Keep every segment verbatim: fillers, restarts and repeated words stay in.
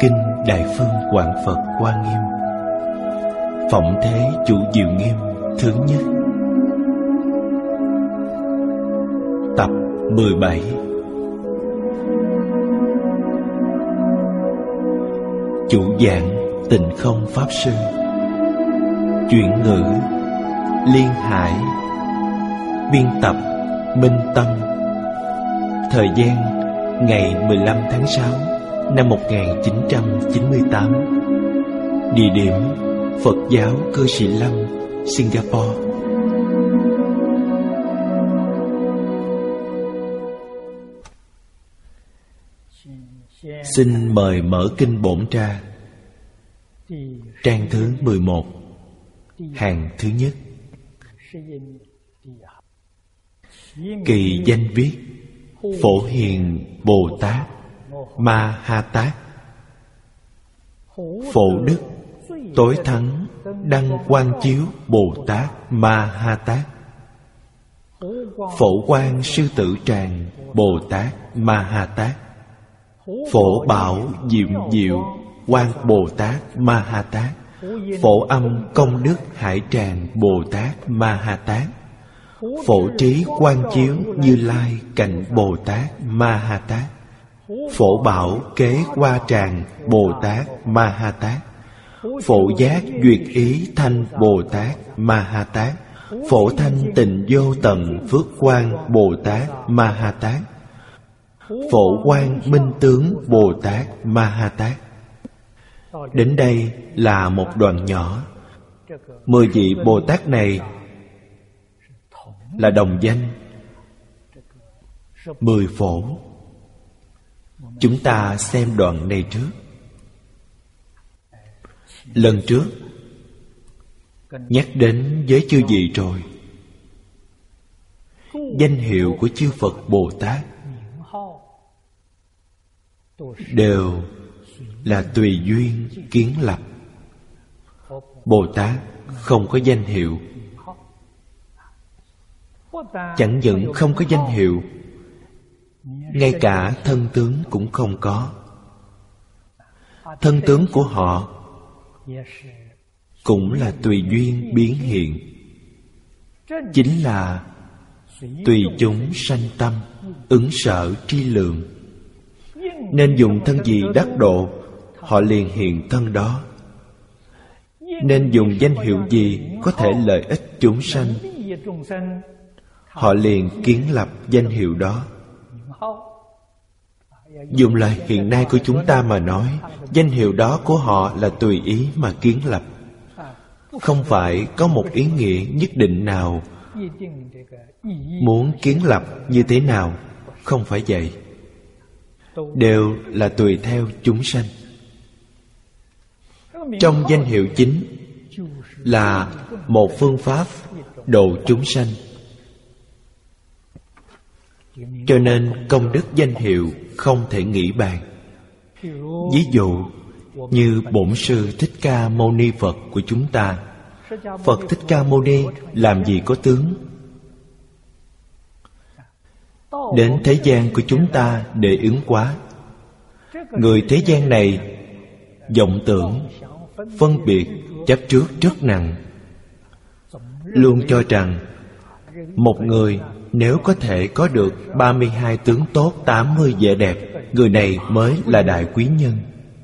Kinh Đại Phương Quảng Phật Hoa Nghiêm. Phỏng thế Chủ Diệu Nghiêm thứ nhất. Tập mười bảy. Chủ giảng Tịnh Không Pháp Sư. Chuyển ngữ Liên Hải. Biên tập Minh Tâm. Thời gian ngày mười lăm tháng sáu năm một nghìn chín trăm chín mươi tám. Địa điểm Phật giáo Cư Sĩ Lâm, Singapore. Xin mời mở Kinh Bổn Tra, trang thứ mười một, hàng thứ nhất. Kỳ danh viết Phổ Hiền Bồ Tát Ma Ha Tát. Phổ Đức Tối Thắng Đăng Quang Chiếu Bồ Tát Ma Ha Tát. Phổ Quang Sư Tử Tràng Bồ Tát Ma Ha Tát. Phổ Bảo Diệm Diệu Quang Bồ Tát Ma Ha Tát. Phổ Âm Công Đức Hải Tràng Bồ Tát Ma Ha Tát. Phổ Trí Quang Chiếu Như Lai Cảnh Bồ Tát Ma Ha Tát. Phổ Bảo Kế Hoa Tràng Bồ Tát Ma Ha Tát. Phổ Giác Duyệt Ý Thanh Bồ Tát Ma Ha Tát. Phổ Thanh Tịnh Vô Tận Phước Quang Bồ Tát Ma Ha Tát. Phổ Quang Minh Tướng Bồ Tát Ma Ha Tát. Đến đây là một đoạn nhỏ. Mười vị Bồ Tát này là đồng danh, mười phổ. Chúng ta xem đoạn này trước. Lần trước nhắc đến với chư vị rồi. Danh hiệu của chư Phật Bồ Tát đều là tùy duyên kiến lập. Bồ Tát không có danh hiệu. Chẳng những không có danh hiệu, ngay cả thân tướng cũng không có. Thân tướng của họ cũng là tùy duyên biến hiện. Chính là tùy chúng sanh tâm, ứng sở tri lượng. Nên dùng thân gì đắc độ, họ liền hiện thân đó. Nên dùng danh hiệu gì có thể lợi ích chúng sanh, họ liền kiến lập danh hiệu đó. Dùng lời hiện nay của chúng ta mà nói, danh hiệu đó của họ là tùy ý mà kiến lập. Không phải có một ý nghĩa nhất định nào. Muốn kiến lập như thế nào, không phải vậy. Đều là tùy theo chúng sanh. Trong danh hiệu chính là một phương pháp độ chúng sanh. Cho nên công đức danh hiệu không thể nghĩ bàn. Ví dụ như Bổn Sư Thích Ca Mâu Ni Phật của chúng ta. Phật Thích Ca Mâu Ni làm gì có tướng. Đến thế gian của chúng ta để ứng hóa. Người thế gian này vọng tưởng, phân biệt, chấp trước rất nặng. Luôn cho rằng một người nếu có thể có được ba mươi hai tướng tốt, tám mươi vẻ đẹp, người này mới là đại quý nhân.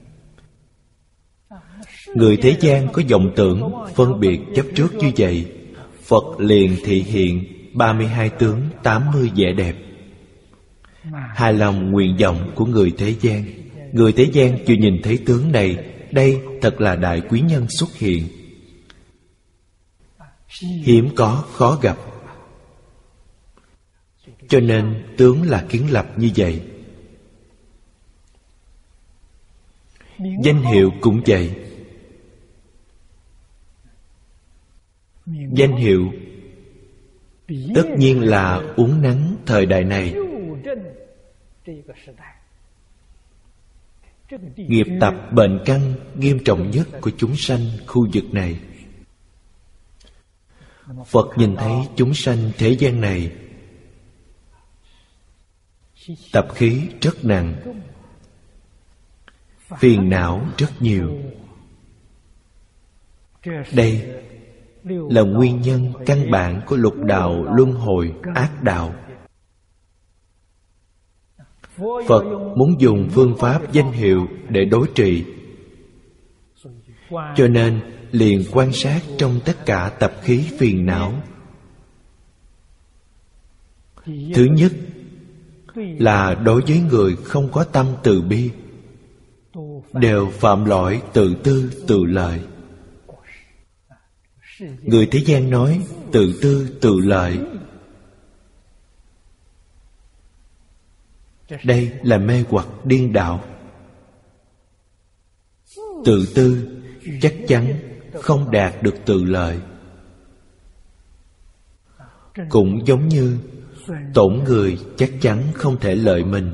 Người thế gian có vọng tưởng, phân biệt, chấp trước như vậy, Phật liền thị hiện ba mươi hai tướng, tám mươi vẻ đẹp. Hài lòng nguyện vọng của người thế gian. Người thế gian chưa nhìn thấy tướng này, đây thật là đại quý nhân xuất hiện. Hiếm có, khó gặp. Cho nên tướng là kiến lập như vậy. Danh hiệu cũng vậy. Danh hiệu tất nhiên là uốn nắn thời đại này. Nghiệp tập bệnh căn nghiêm trọng nhất của chúng sanh khu vực này. Phật nhìn thấy chúng sanh thế gian này tập khí rất nặng. phiền não rất nhiều. Đây là nguyên nhân căn bản của lục đạo luân hồi ác đạo. Phật muốn dùng phương pháp danh hiệu để đối trị, cho nên liền quan sát trong tất cả tập khí phiền não. Thứ nhất là đối với người không có tâm từ bi, đều phạm lỗi tự tư tự lợi. Người thế gian nói tự tư tự lợi, đây là mê hoặc điên đạo. Tự tư chắc chắn không đạt được tự lợi. Cũng giống như tổn người chắc chắn không thể lợi mình.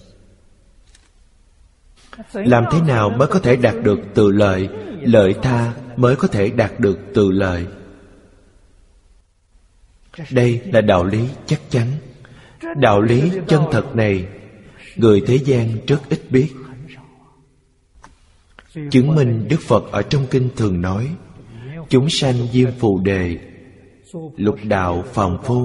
Làm thế nào mới có thể đạt được tự lợi? Lợi tha mới có thể đạt được tự lợi. Đây là đạo lý chắc chắn. Đạo lý chân thật này người thế gian rất ít biết. Chứng minh Đức Phật ở trong kinh thường nói: chúng sanh diêm phù đề, lục đạo phàm phu.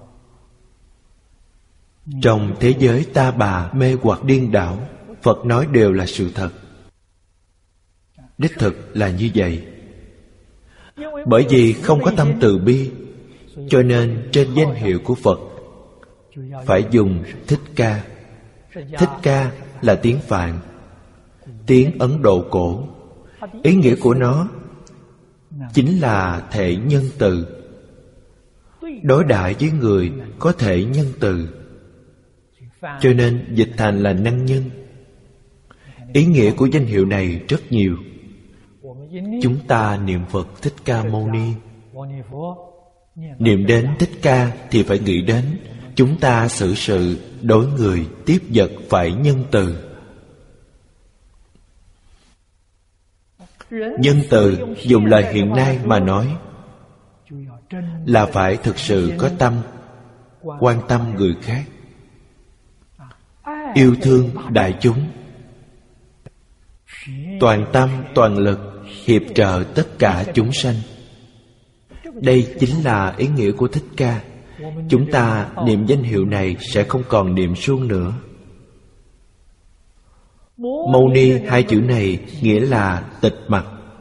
Trong thế giới ta bà mê hoặc điên đảo, Phật nói đều là sự thật. Đích thực là như vậy. Bởi vì không có tâm từ bi, cho nên trên danh hiệu của Phật phải dùng Thích Ca. Thích Ca là tiếng Phạn, tiếng Ấn Độ cổ. Ý nghĩa của nó chính là thể nhân từ, đối đãi với người có thể nhân từ, cho nên dịch thành là năng nhân. Ý nghĩa của danh hiệu này rất nhiều. Chúng ta niệm Phật Thích Ca Mâu Ni. Niệm đến Thích Ca thì phải nghĩ đến chúng ta xử sự đối người tiếp vật phải nhân từ. Nhân từ dùng lời hiện nay mà nói là phải thực sự có tâm quan tâm người khác, yêu thương đại chúng, toàn tâm toàn lực hiệp trợ tất cả chúng sanh. Đây chính là ý nghĩa của Thích Ca. Chúng ta niệm danh hiệu này sẽ không còn niệm suông nữa. Mâu Ni hai chữ này nghĩa là tịch mặt.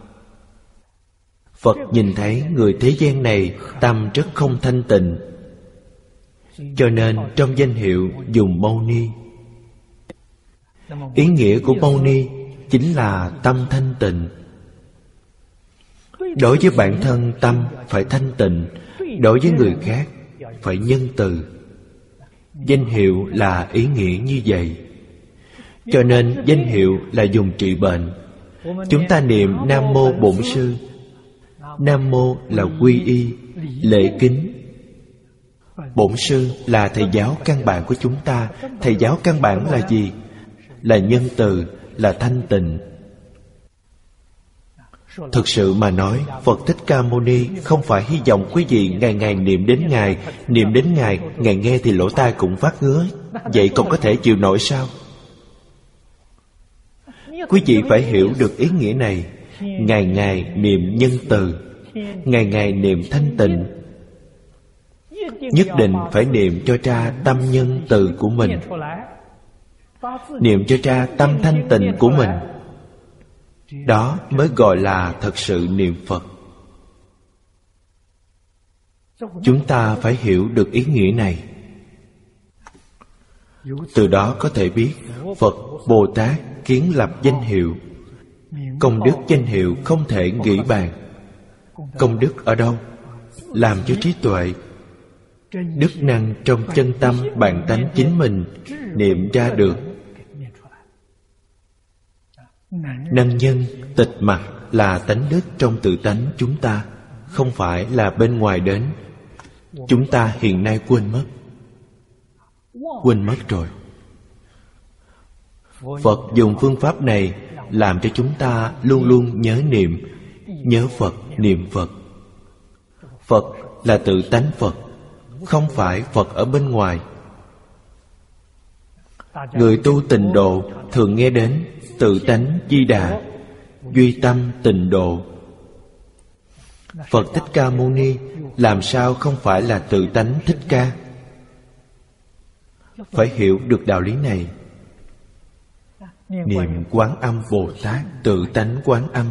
Phật nhìn thấy người thế gian này tâm rất không thanh tịnh, cho nên trong danh hiệu dùng Mâu Ni. Ý nghĩa của Mâu Ni chính là tâm thanh tịnh. Đối với bản thân tâm phải thanh tịnh, đối với người khác phải nhân từ. Danh hiệu là ý nghĩa như vậy. Cho nên danh hiệu là dùng trị bệnh. Chúng ta niệm Nam Mô Bổn Sư. Nam Mô là quy y, lễ kính. Bổn Sư là thầy giáo căn bản của chúng ta. Thầy giáo căn bản là gì? Là nhân từ, là thanh tịnh. Thực sự mà nói, Phật Thích Ca Mâu Ni không phải hy vọng quý vị ngày ngày niệm đến Ngài. Niệm đến Ngài, Ngài nghe thì lỗ tai cũng phát ngứa. Vậy còn có thể chịu nổi sao? Quý vị phải hiểu được ý nghĩa này. Ngày ngày niệm nhân từ, ngày ngày niệm thanh tịnh. Nhất định phải niệm cho ra tâm nhân từ của mình, niệm cho ra tâm thanh tịnh của mình. Đó mới gọi là thật sự niệm Phật. Chúng ta phải hiểu được ý nghĩa này. Từ đó có thể biết Phật, Bồ Tát kiến lập danh hiệu. Công đức danh hiệu không thể nghĩ bàn. Công đức ở đâu? Làm cho trí tuệ, đức năng trong chân tâm bản tánh chính mình niệm ra được. Năng nhân tịch mặt là tánh đức trong tự tánh chúng ta, không phải là bên ngoài đến. Chúng ta hiện nay quên mất. Quên mất rồi. Phật dùng phương pháp này làm cho chúng ta luôn luôn nhớ niệm. Nhớ Phật, niệm Phật. Phật là tự tánh Phật, không phải Phật ở bên ngoài. Người tu tịnh độ thường nghe đến tự tánh Di Đà, duy tâm tịnh độ. Phật Thích Ca Mâu Ni làm sao không phải là tự tánh Thích Ca? Phải hiểu được đạo lý này. Niệm Quán Âm Bồ Tát tự tánh Quán Âm.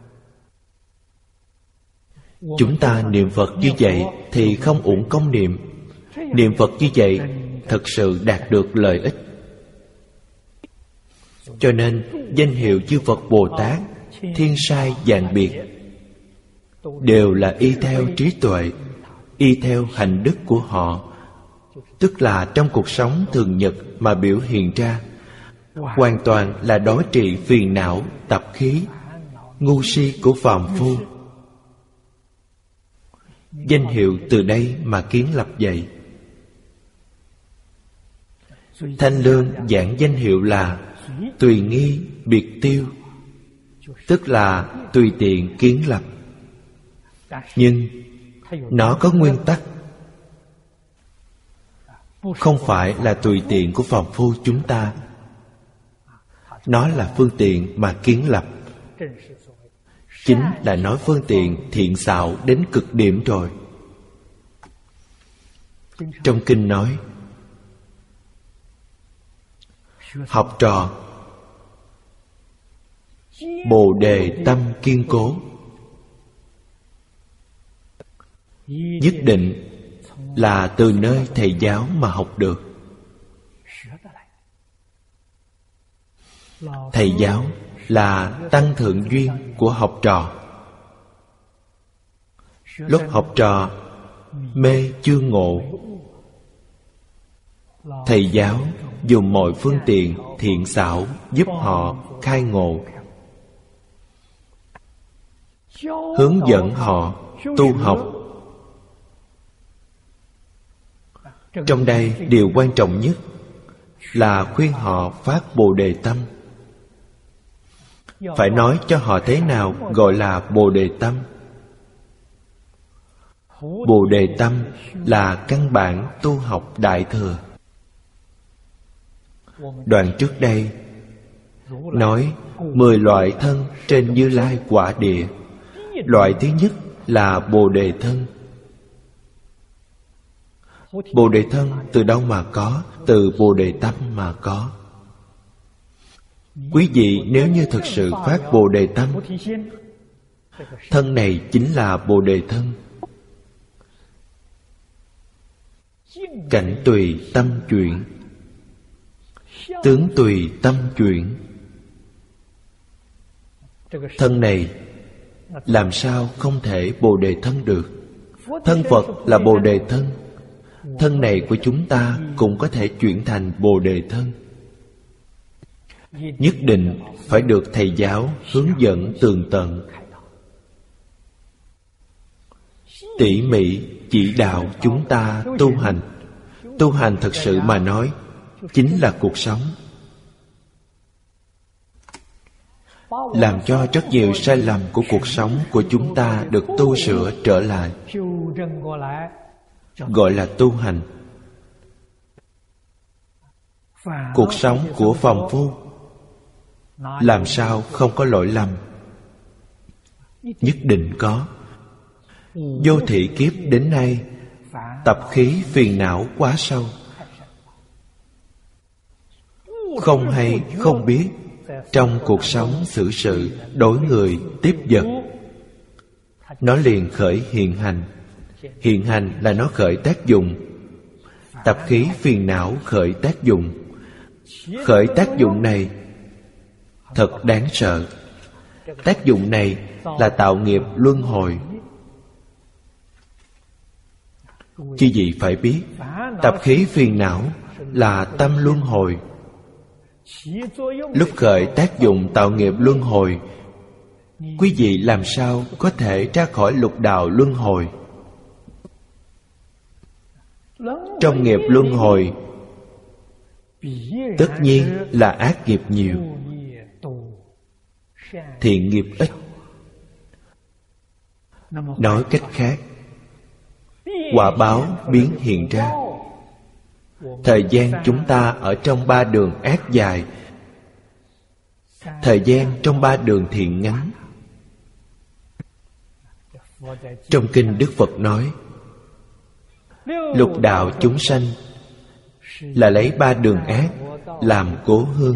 Chúng ta niệm Phật như vậy thì không uổng công niệm. Niệm Phật như vậy thật sự đạt được lợi ích. Cho nên danh hiệu chư Phật Bồ Tát thiên sai vạn biệt, đều là y theo trí tuệ, y theo hành đức của họ, tức là trong cuộc sống thường nhật mà biểu hiện ra, hoàn toàn là đối trị phiền não, tập khí, ngu si của phàm phu. Danh hiệu từ đây mà kiến lập vậy. Thanh Lương giảng danh hiệu là tùy nghi biệt tiêu, tức là tùy tiện kiến lập. Nhưng nó có nguyên tắc, không phải là tùy tiện của phàm phu chúng ta. Nó là phương tiện mà kiến lập, chính là nói phương tiện thiện xảo đến cực điểm rồi. Trong kinh nói, học trò bồ đề tâm kiên cố, nhất định là từ nơi thầy giáo mà học được. Thầy giáo là tăng thượng duyên của học trò. Lúc học trò mê chưa ngộ, thầy giáo dùng mọi phương tiện thiện xảo giúp họ khai ngộ, hướng dẫn họ tu học. Trong đây điều quan trọng nhất là khuyên họ phát Bồ Đề tâm. Phải nói cho họ thế nào gọi là Bồ Đề tâm. Bồ Đề tâm là căn bản tu học Đại Thừa. Đoạn trước đây nói mười loại thân trên Như Lai quả địa. Loại thứ nhất là Bồ Đề thân. Bồ Đề thân từ đâu mà có? Từ Bồ Đề tâm mà có. Quý vị nếu như thực sự phát Bồ Đề tâm, thân này chính là Bồ Đề thân. Cảnh tùy tâm chuyển, tướng tùy tâm chuyển. Thân này làm sao không thể Bồ Đề thân được? Thân Phật là Bồ Đề thân. Thân này của chúng ta cũng có thể chuyển thành Bồ Đề thân. Nhất định phải được thầy giáo hướng dẫn tường tận, tỉ mỉ chỉ đạo chúng ta tu hành. Tu hành thật sự mà nói chính là cuộc sống. Làm cho rất nhiều sai lầm của cuộc sống của chúng ta được tu sửa trở lại, gọi là tu hành. Cuộc sống của phàm phu làm sao không có lỗi lầm? Nhất định có. Vô thị kiếp đến nay, tập khí phiền não quá sâu, không hay không biết, trong cuộc sống xử sự đối người tiếp vật, nó liền khởi hiện hành. Hiện hành là nó khởi tác dụng. Tập khí phiền não khởi tác dụng. Khởi tác dụng này thật đáng sợ. Tác dụng này là tạo nghiệp luân hồi. Chứ gì phải biết, tập khí phiền não là tâm luân hồi. Lúc khởi tác dụng tạo nghiệp luân hồi, quý vị làm sao có thể ra khỏi lục đạo luân hồi? Trong nghiệp luân hồi tất nhiên là ác nghiệp nhiều, thiện nghiệp ít. Nói cách khác, quả báo biến hiện ra. Thời gian chúng ta ở trong ba đường ác dài, thời gian trong ba đường thiện ngắn. Trong kinh Đức Phật nói, lục đạo chúng sanh là lấy ba đường ác làm cố hương,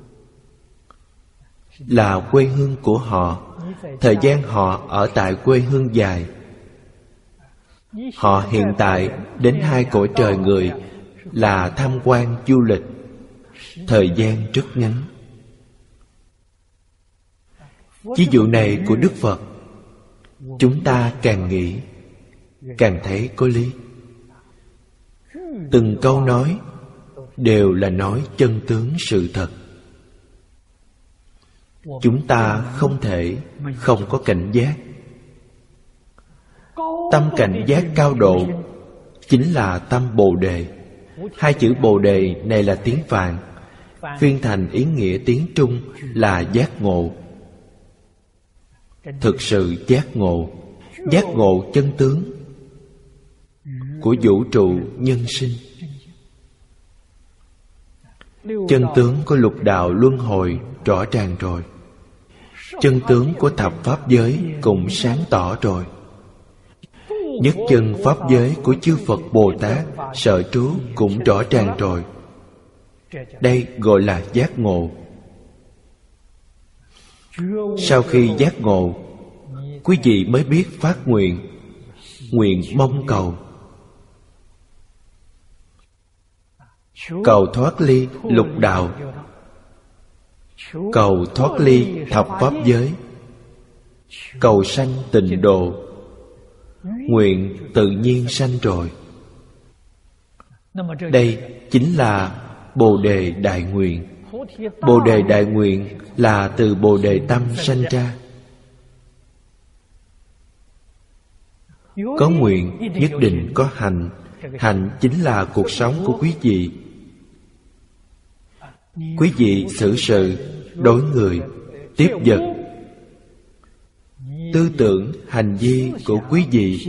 là quê hương của họ. Thời gian họ ở tại quê hương dài. Họ hiện tại đến hai cõi trời người là tham quan du lịch, thời gian rất ngắn. Ví dụ này của Đức Phật, chúng ta càng nghĩ càng thấy có lý. Từng câu nói đều là nói chân tướng sự thật. Chúng ta không thể không có cảnh giác. Tâm cảnh giác cao độ chính là tâm Bồ Đề. Hai chữ Bồ Đề này là tiếng Phạn, phiên thành ý nghĩa tiếng Trung là giác ngộ. Thực sự giác ngộ, giác ngộ chân tướng của vũ trụ nhân sinh. Chân tướng của lục đạo luân hồi rõ ràng rồi. Chân tướng của thập pháp giới cũng sáng tỏ rồi. Nhất chân pháp giới của chư Phật Bồ Tát sở trú cũng rõ ràng rồi. Đây gọi là giác ngộ. Sau khi giác ngộ, quý vị mới biết phát nguyện, nguyện mong cầu, cầu thoát ly lục đạo, cầu thoát ly thập pháp giới, cầu sanh tịnh độ. Nguyện tự nhiên sanh rồi. Đây chính là Bồ Đề Đại Nguyện. Bồ Đề Đại Nguyện là từ Bồ Đề Tâm sanh ra. Có nguyện nhất định có hành. Hành chính là cuộc sống của quý vị. Quý vị xử sự, đối người, tiếp vật, tư tưởng, hành vi của quý vị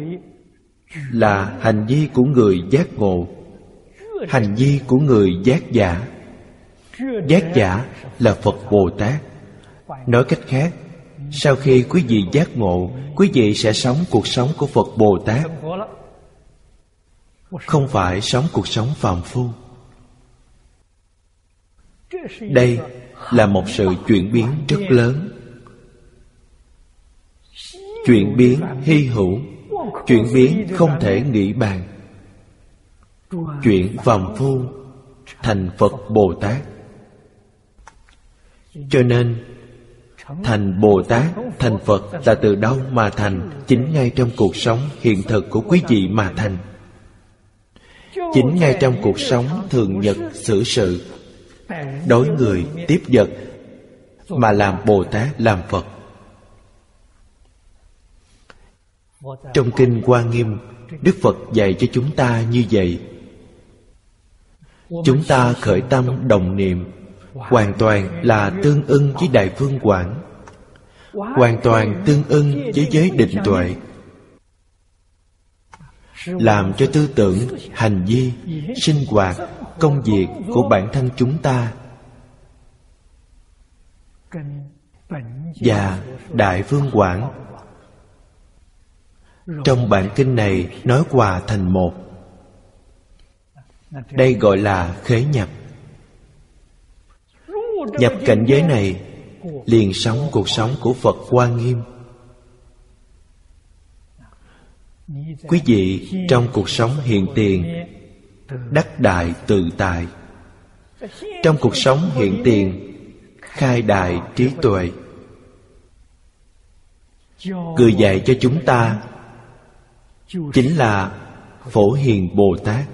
là hành vi của người giác ngộ, hành vi của người giác giả. Giác giả là Phật Bồ Tát. Nói cách khác, sau khi quý vị giác ngộ, quý vị sẽ sống cuộc sống của Phật Bồ Tát, không phải sống cuộc sống phàm phu. Đây là một sự chuyển biến rất lớn, chuyển biến hy hữu, chuyển biến không thể nghĩ bàn. Chuyển phàm phu thành Phật Bồ Tát. Cho nên thành Bồ Tát, thành Phật là từ đâu mà thành? Chính ngay trong cuộc sống hiện thực của quý vị mà thành. Chính ngay trong cuộc sống thường nhật xử sự, đối người tiếp vật mà làm Bồ Tát, làm Phật. Trong Kinh Hoa Nghiêm, Đức Phật dạy cho chúng ta như vậy. Chúng ta khởi tâm đồng niệm hoàn toàn là tương ưng với Đại Phương Quảng, hoàn toàn tương ưng với giới định tuệ, làm cho tư tưởng, hành vi, sinh hoạt, công việc của bản thân chúng ta và Đại Phương Quảng trong bản kinh này nói hòa thành một. Đây gọi là khế nhập. Nhập cảnh giới này liền sống cuộc sống của Phật Hoa Nghiêm. Quý vị trong cuộc sống hiện tiền đắc đại tự tại, trong cuộc sống hiện tiền khai đại trí tuệ. Người dạy cho chúng ta chính là Phổ Hiền Bồ Tát.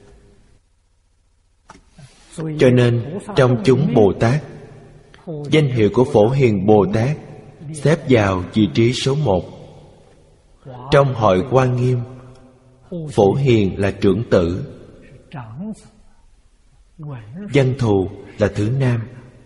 Cho nên trong chúng Bồ Tát, danh hiệu của Phổ Hiền Bồ Tát xếp vào vị trí số một. Trong hội Hoa Nghiêm, Phổ Hiền là trưởng tử, Văn Thù là thứ nam.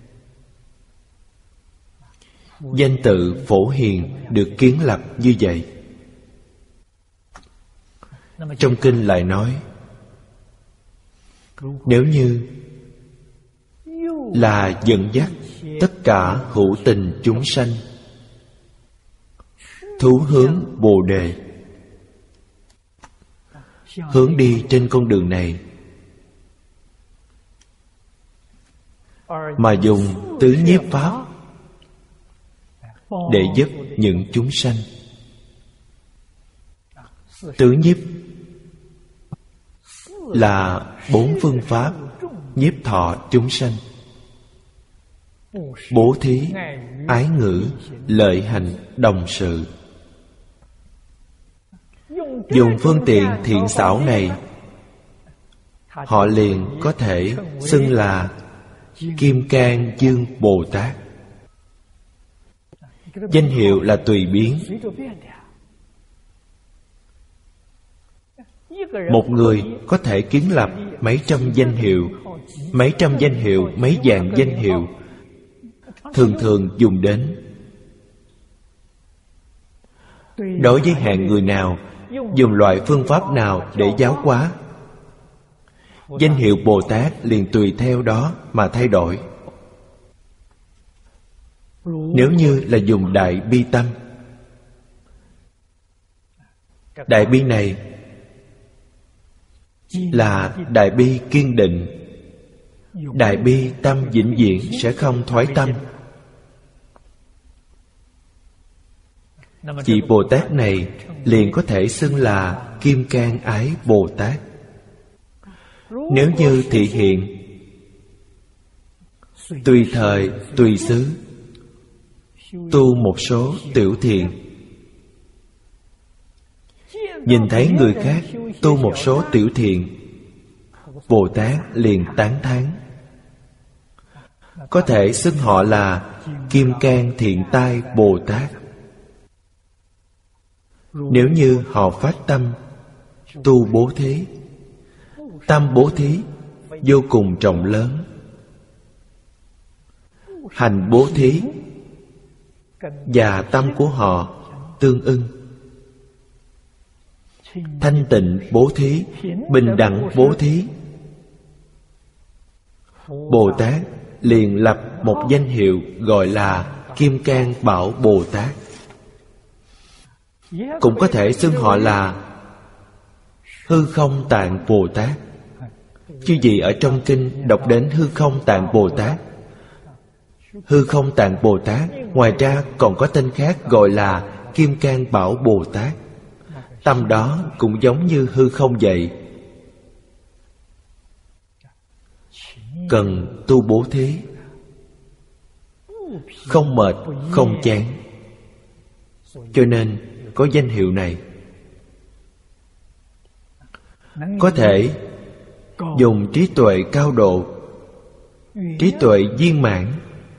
Danh tự Phổ Hiền được kiến lập như vậy. Trong kinh lại nói, Nếu như là dẫn dắt tất cả hữu tình chúng sanh thú hướng Bồ Đề, hướng đi trên con đường này, mà dùng tứ nhiếp pháp để giúp những chúng sanh. Tứ nhiếp là bốn phương pháp nhiếp thọ chúng sanh: bố thí, ái ngữ, lợi hành, đồng sự. Dùng phương tiện thiện xảo này, họ liền có thể xưng là Kim Cang Dương Bồ Tát. Danh hiệu là tùy biến. Một người có thể kiến lập mấy trăm danh hiệu, mấy trăm danh hiệu, mấy vạn danh hiệu, thường thường dùng đến đối với hạng người nào, dùng loại phương pháp nào để giáo hóa, danh hiệu Bồ Tát liền tùy theo đó mà thay đổi. Nếu như là dùng đại bi tâm, đại bi này là đại bi kiên định, đại bi tâm vĩnh viễn sẽ không thoái tâm. Vị Bồ Tát này liền có thể xưng là Kim Cang Ái Bồ Tát. Nếu như thị hiện tùy thời tùy xứ tu một số tiểu thiện, nhìn thấy người khác tu một số tiểu thiện, Bồ Tát liền tán thán, có thể xưng họ là Kim Cang Thiện Tai Bồ Tát. Nếu như họ phát tâm tu bố thí, tâm bố thí vô cùng rộng lớn, hành bố thí và tâm của họ tương ưng, thanh tịnh bố thí, bình đẳng bố thí, Bồ Tát liền lập một danh hiệu gọi là Kim Cang Bảo Bồ Tát. Cũng có thể xưng họ là Hư Không Tạng Bồ Tát. Chứ gì ở trong kinh đọc đến Hư Không Tạng Bồ Tát. Hư Không Tạng Bồ Tát ngoài ra còn có tên khác gọi là Kim Cang Bảo Bồ Tát. Tâm đó cũng giống như hư không vậy, cần tu bố thí, không mệt, không chán, cho nên có danh hiệu này. Có thể dùng trí tuệ cao độ, trí tuệ viên mãn,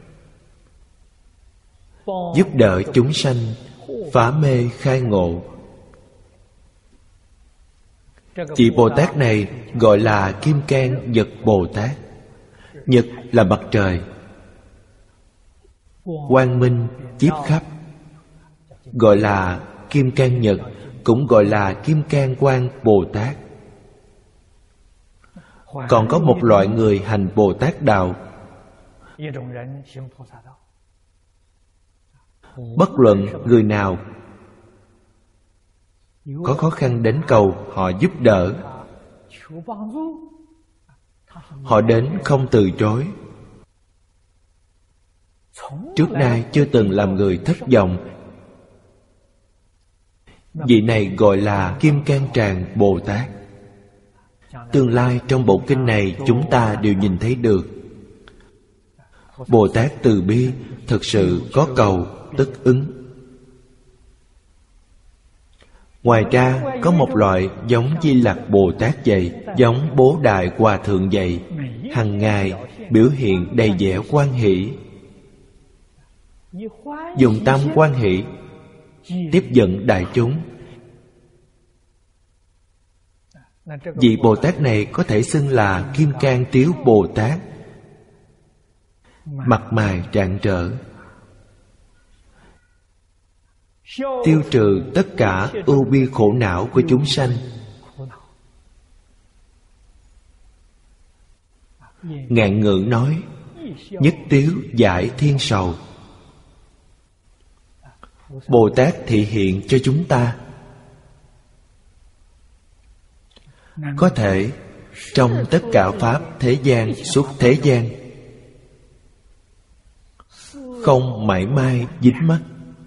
giúp đỡ chúng sanh phá mê khai ngộ. Vị Bồ Tát này gọi là Kim Cang Nhật Bồ Tát. Nhật là mặt trời, quang minh chiếu khắp, gọi là Kim Cang Nhật, cũng gọi là Kim Cang Quang Bồ Tát. Còn có một loại người hành Bồ Tát Đạo. Bất luận người nào có khó khăn đến cầu, họ giúp đỡ, họ đến không từ chối. Trước nay chưa từng làm người thất vọng. Vị này gọi là Kim Cang Tràng Bồ Tát. Tương lai trong bộ kinh này chúng ta đều nhìn thấy được. Bồ Tát từ bi thực sự có cầu tức ứng. Ngoài ra có một loại giống Di Lặc Bồ Tát vậy, giống Bố Đại Hòa Thượng vậy, hằng ngày biểu hiện đầy vẻ hoan hỷ, dùng tâm hoan hỷ tiếp dẫn đại chúng. Vị Bồ Tát này có thể xưng là Kim Cang Tiếu Bồ Tát, mặt mày rạng rỡ, tiêu trừ tất cả ưu bi khổ não của chúng sanh. Ngạn ngữ nói: nhất tiếu giải thiên sầu. Bồ Tát thị hiện cho chúng ta có thể trong tất cả pháp thế gian, suốt thế gian, không mảy may dính mắc.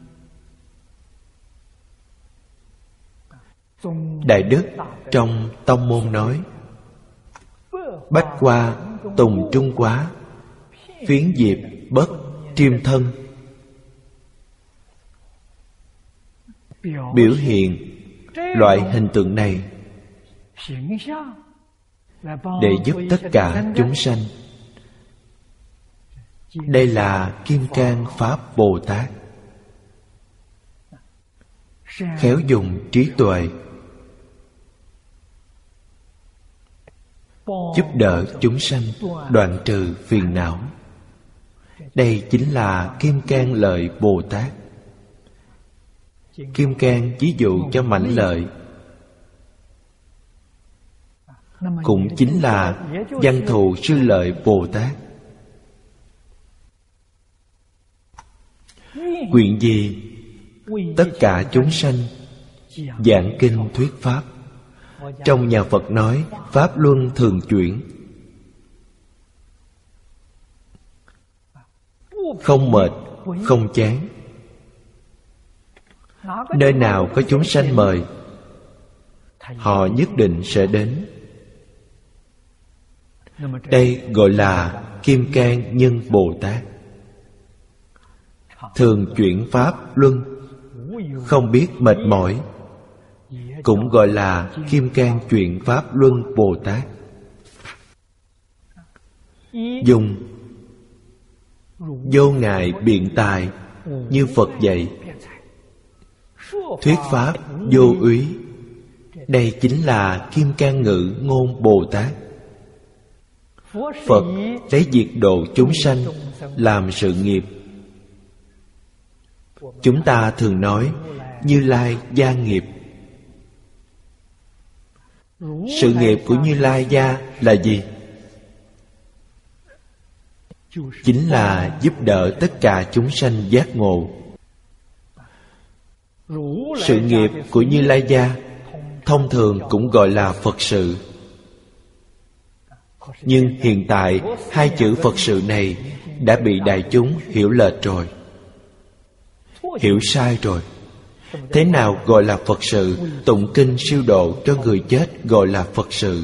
Đại Đức trong tông môn nói: bách qua tùng trung quá, phiến diệp bất triêm thân. Biểu hiện loại hình tượng này để giúp tất cả chúng sanh. Đây là Kim Cang Pháp Bồ Tát, khéo dùng trí tuệ giúp đỡ chúng sanh đoạn trừ phiền não. Đây chính là Kim Cang Lợi Bồ Tát. Kim Cang ví dụ cho mảnh lợi, cũng chính là Văn Thù Sư Lợi Bồ Tát. Nguyện gì tất cả chúng sanh giảng kinh thuyết pháp. Trong nhà Phật nói pháp luân thường chuyển, không mệt, không chán. Nơi nào có chúng sanh mời, họ nhất định sẽ đến. Đây gọi là Kim Cang Nhân Bồ Tát. Thường chuyển pháp luân, không biết mệt mỏi, cũng gọi là Kim Cang chuyển pháp luân Bồ Tát. Dùng vô ngại biện tài như Phật dạy, thuyết pháp vô úy. Đây chính là Kim Cang Ngữ Ngôn Bồ Tát. Phật lấy diệt độ chúng sanh làm sự nghiệp. Chúng ta thường nói Như Lai gia nghiệp. Sự nghiệp của Như Lai gia là gì? Chính là giúp đỡ tất cả chúng sanh giác ngộ. Sự nghiệp của Như Lai gia thông thường cũng gọi là Phật sự. Nhưng hiện tại hai chữ Phật sự này đã bị đại chúng hiểu lệch rồi, hiểu sai rồi. Thế nào gọi là Phật sự? Tụng kinh siêu độ cho người chết gọi là Phật sự.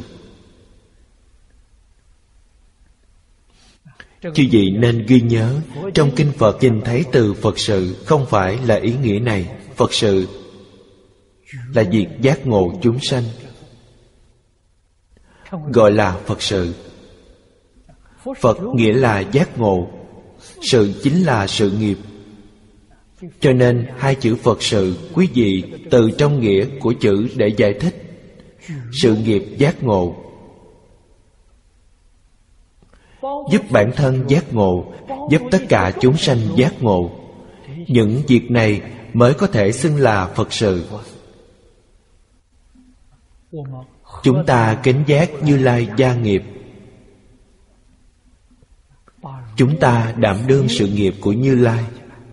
Chư vị nên ghi nhớ, trong kinh Phật nhìn thấy từ Phật sự không phải là ý nghĩa này. Phật sự là việc giác ngộ chúng sanh, gọi là Phật sự. Phật nghĩa là giác ngộ, sự chính là sự nghiệp. Cho nên hai chữ Phật sự quý vị từ trong nghĩa của chữ để giải thích. Sự nghiệp giác ngộ, giúp bản thân giác ngộ, giúp tất cả chúng sanh giác ngộ. Những việc này mới có thể xưng là Phật sự. Chúng ta kính giác Như Lai gia nghiệp. Chúng ta đảm đương sự nghiệp của Như Lai.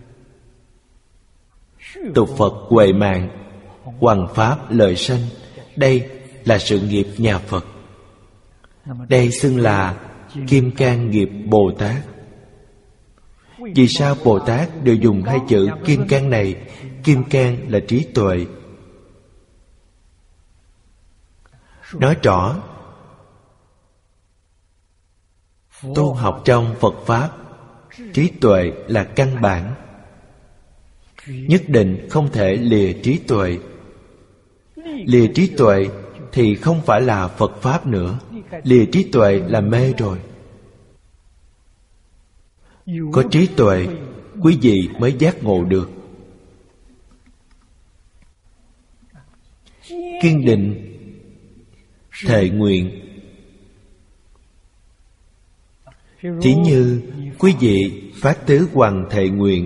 Tục Phật huệ mạng, hoằng pháp lợi sanh. Đây là sự nghiệp nhà Phật. Đây xưng là Kim Cang nghiệp Bồ Tát. Vì sao Bồ Tát đều dùng hai chữ Kim Cang này? Kim Cang là trí tuệ. Nói rõ tu học trong Phật Pháp, trí tuệ là căn bản. Nhất định không thể lìa trí tuệ. Lìa trí tuệ thì không phải là Phật Pháp nữa. Lìa trí tuệ là mê rồi. Có trí tuệ, quý vị mới giác ngộ được. Kiên định thệ nguyện. Thí như quý vị phát tứ hoằng thệ nguyện,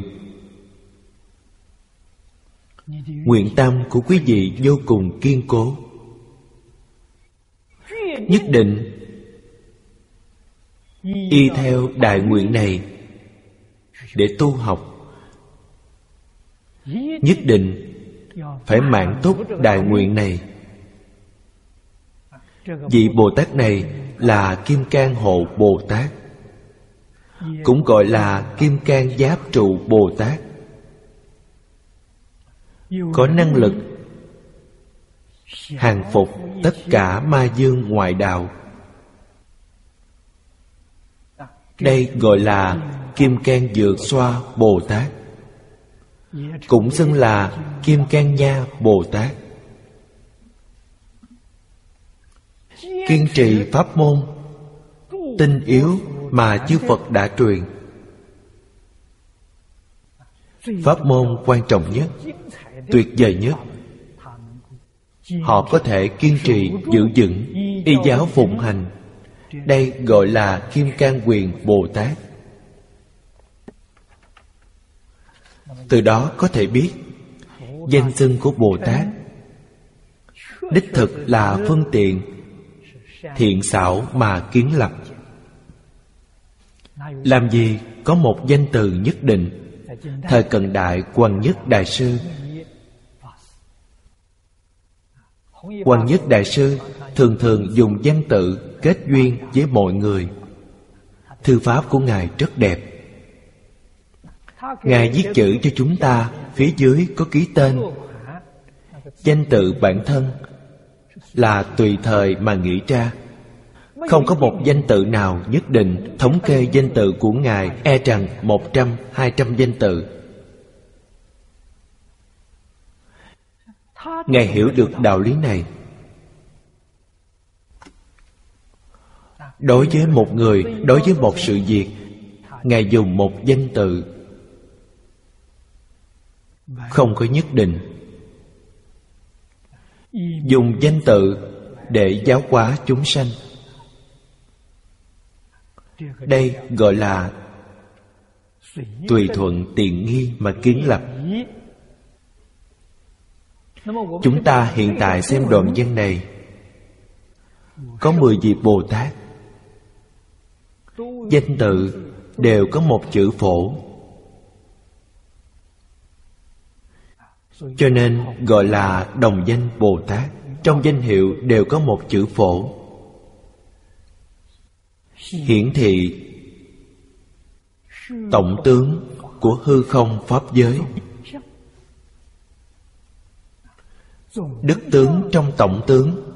nguyện tâm của quý vị vô cùng kiên cố, nhất định y theo đại nguyện này để tu học, nhất định phải mãn túc đại nguyện này. Vị Bồ Tát này là Kim Cang Hộ Bồ Tát, cũng gọi là Kim Cang Giáp Trụ Bồ Tát, có năng lực hàng phục tất cả ma dương ngoại đạo. Đây gọi là Kim Cang Dược Xoa Bồ Tát, cũng xưng là Kim Cang Nha Bồ Tát. Kiên trì pháp môn tinh yếu mà chư Phật đã truyền. Pháp môn quan trọng nhất, tuyệt vời nhất, họ có thể kiên trì giữ vững, y giáo phụng hành. Đây gọi là Kim Cang Quyền Bồ Tát. Từ đó có thể biết danh xưng của Bồ Tát đích thực là phương tiện thiện xảo mà kiến lập. Làm gì có một danh từ nhất định. Thời cận đại Hoằng Nhất Đại Sư, Hoằng Nhất Đại Sư thường thường dùng danh tự kết duyên với mọi người. Thư pháp của Ngài rất đẹp. Ngài viết chữ cho chúng ta, phía dưới có ký tên. Danh tự bản thân là tùy thời mà nghĩ ra, không có một danh tự nào nhất định. Thống kê danh tự của Ngài e rằng một trăm, hai trăm danh tự. Ngài hiểu được đạo lý này. Đối với một người, đối với một sự việc, Ngài dùng một danh từ, không có nhất định. Dùng danh tự để giáo hóa chúng sanh. Đây gọi là tùy thuận tiện nghi mà kiến lập. Chúng ta hiện tại xem đoạn văn này, có mười vị Bồ Tát, danh tự đều có một chữ phổ, cho nên gọi là đồng danh Bồ Tát. Trong danh hiệu đều có một chữ phổ, hiển thị tổng tướng của hư không pháp giới, đức tướng trong tổng tướng.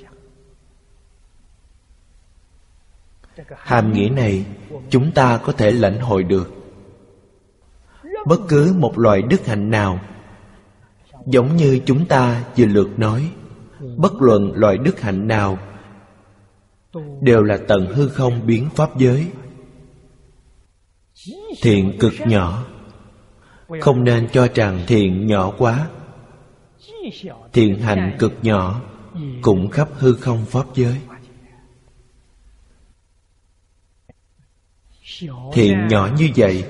Hàm nghĩa này chúng ta có thể lãnh hội được. Bất cứ một loại đức hạnh nào, giống như chúng ta vừa lượt nói, bất luận loại đức hạnh nào đều là tận hư không biến pháp giới. Thiện cực nhỏ, không nên cho rằng thiện nhỏ quá. Thiện hạnh cực nhỏ cũng khắp hư không pháp giới. Thiện nhỏ như vậy,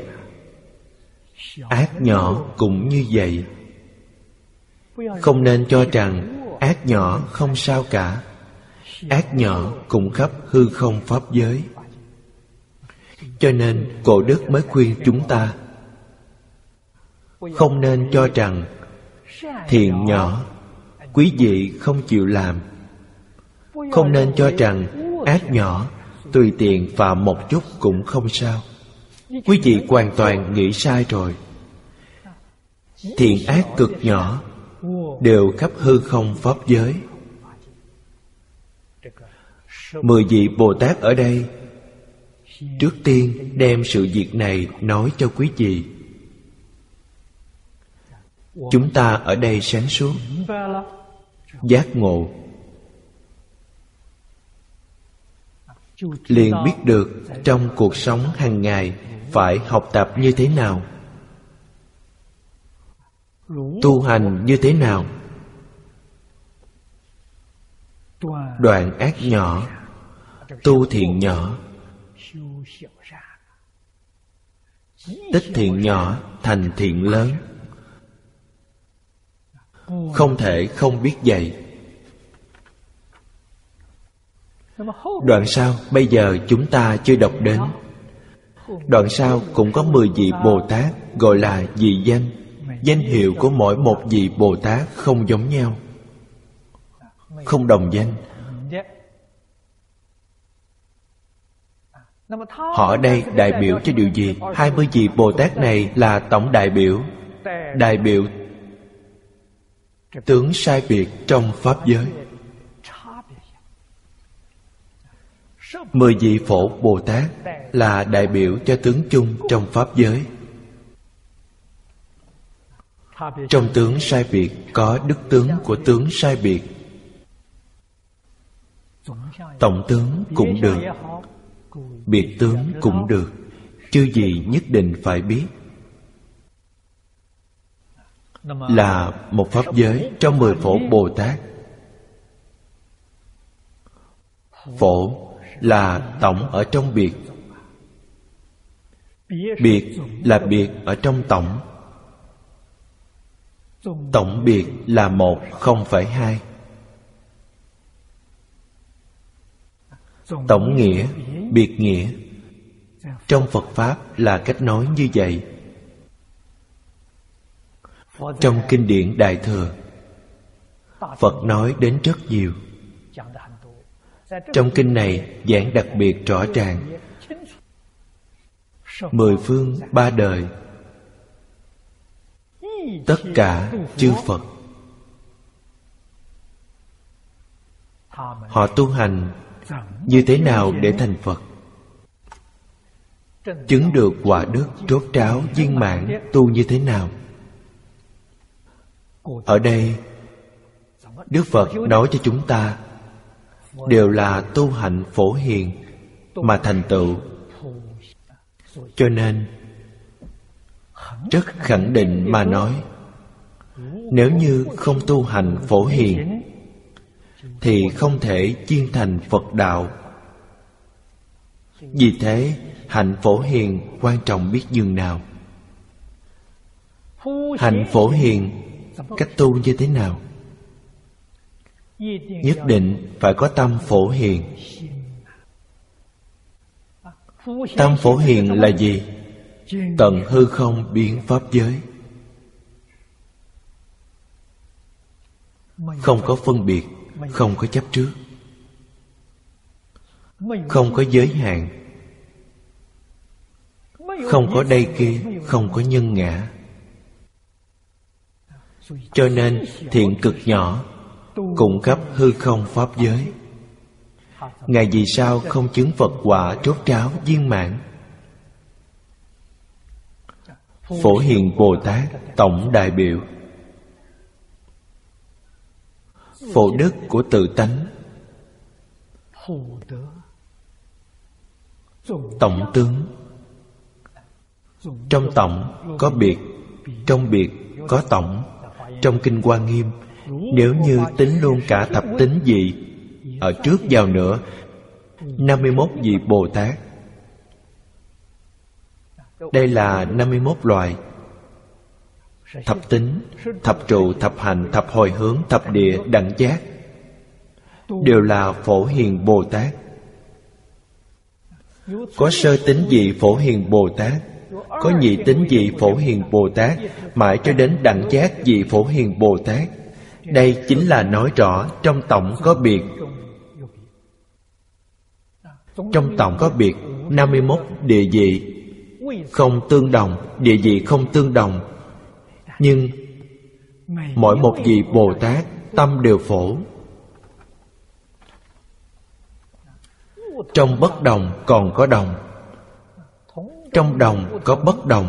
ác nhỏ cũng như vậy. Không nên cho rằng ác nhỏ không sao cả. Ác nhỏ cũng khắp hư không pháp giới. Cho nên Cổ Đức mới khuyên chúng ta không nên cho rằng thiện nhỏ quý vị không chịu làm. Không nên cho rằng ác nhỏ tùy tiện phạm một chút cũng không sao. Quý vị hoàn toàn nghĩ sai rồi. Thiện ác cực nhỏ đều khắp hư không pháp giới. Mười vị Bồ Tát ở đây trước tiên đem sự việc này nói cho quý vị. Chúng ta ở đây sáng suốt, giác ngộ, liền biết được trong cuộc sống hàng ngày phải học tập như thế nào, tu hành như thế nào. Đoạn ác nhỏ, tu thiện nhỏ, tích thiện nhỏ thành thiện lớn. Không thể không biết dạy. Đoạn sau bây giờ chúng ta chưa đọc đến. Đoạn sau cũng có mười vị Bồ Tát, gọi là vị danh. Danh hiệu của mỗi một vị Bồ Tát không giống nhau, không đồng danh. Họ ở đây đại biểu cho điều gì? Hai mươi vị Bồ Tát này là tổng đại biểu, đại biểu tướng sai biệt trong Pháp giới. Mười vị Phổ Bồ Tát là đại biểu cho tướng chung trong Pháp giới. Trong tướng sai biệt có đức tướng của tướng sai biệt. Tổng tướng cũng được, biệt tướng cũng được, chư gì nhất định phải biết. Là một Pháp giới trong mười Phổ Bồ Tát. Phổ là tổng ở trong biệt, biệt là biệt ở trong tổng. Tổng biệt là một, không phải hai. Tổng nghĩa, biệt nghĩa trong Phật Pháp là cách nói như vậy. Trong kinh điển Đại Thừa, Phật nói đến rất nhiều. Trong kinh này giảng đặc biệt rõ ràng. Mười phương ba đời, tất cả chư Phật, họ tu hành như thế nào để thành Phật, chứng được quả đức rốt ráo viên mãn tu như thế nào. Ở đây Đức Phật nói cho chúng ta đều là tu hạnh phổ hiền mà thành tựu. Cho nên rất khẳng định mà nói, nếu như không tu hành phổ hiền thì không thể chuyên thành Phật đạo. Vì thế hạnh phổ hiền quan trọng biết nhường nào. Hạnh phổ hiền cách tu như thế nào? Nhất định phải có tâm phổ hiền. Tâm phổ hiền là gì? Tận hư không biến pháp giới, không có phân biệt, không có chấp trước, không có giới hạn, không có đây kia, không có nhân ngã. Cho nên thiện cực nhỏ cũng khắp hư không pháp giới. Ngài vì sao không chứng Phật quả rốt ráo viên mãn? Phổ Hiền Bồ Tát tổng đại biểu, phổ đức của tự tánh, tổng tướng. Trong tổng có biệt, trong biệt có tổng. Trong Kinh Hoa Nghiêm, nếu như tính luôn cả thập tính vị ở trước vào nữa, năm mươi mốt vị Bồ Tát. Đây là năm mươi mốt loài. Thập tính, thập trụ, thập hành, thập hồi hướng, thập địa, đẳng giác đều là Phổ Hiền Bồ Tát. Có sơ tính vị Phổ Hiền Bồ Tát, có nhị tính vị Phổ Hiền Bồ Tát, mãi cho đến đẳng giác vị Phổ Hiền Bồ Tát. Đây chính là nói rõ trong tổng có biệt. Trong tổng có biệt năm mươi mốt địa vị không tương đồng, địa vị không tương đồng, nhưng mỗi một vị Bồ Tát tâm đều phổ. Trong bất đồng còn có đồng, trong đồng có bất đồng.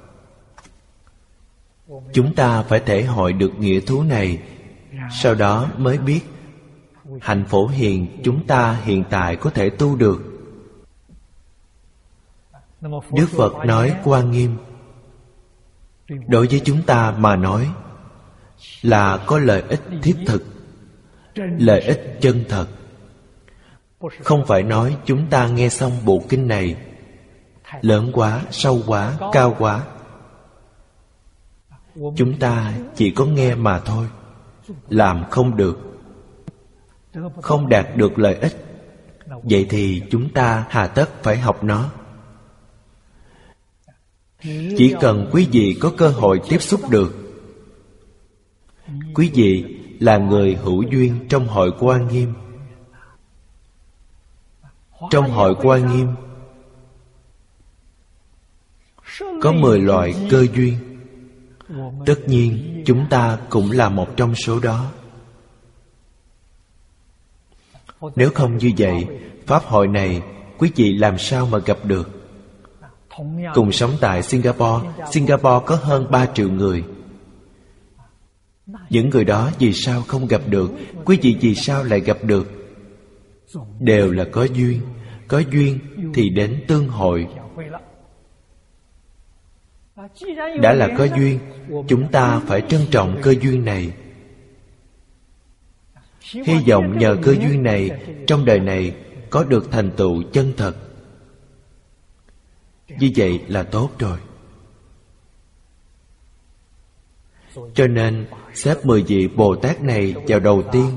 Chúng ta phải thể hội được nghĩa thú này, sau đó mới biết hạnh phổ hiền chúng ta hiện tại có thể tu được. Đức Phật nói Hoa Nghiêm, đối với chúng ta mà nói là có lợi ích thiết thực, lợi ích chân thật. Không phải nói chúng ta nghe xong bộ kinh này lớn quá, sâu quá, cao quá. Chúng ta chỉ có nghe mà thôi, làm không được, không đạt được lợi ích, Vậy thì chúng ta hà tất phải học nó? Chỉ cần quý vị có cơ hội tiếp xúc được. Quý vị là người hữu duyên trong hội Hoa Nghiêm. Trong hội Hoa Nghiêm có mười loại cơ duyên. Tất nhiên chúng ta cũng là một trong số đó. Nếu không như vậy, pháp hội này quý vị làm sao mà gặp được? Cùng sống tại Singapore, Singapore có hơn ba triệu người. Những người đó vì sao không gặp được? Quý vị vì sao lại gặp được? Đều là có duyên. Có duyên thì đến tương hội. Đã là có duyên, chúng ta phải trân trọng cơ duyên này. Hy vọng nhờ cơ duyên này, trong đời này có được thành tựu chân thật. Như vậy là tốt rồi. Cho nên xếp mười vị Bồ Tát này vào đầu tiên.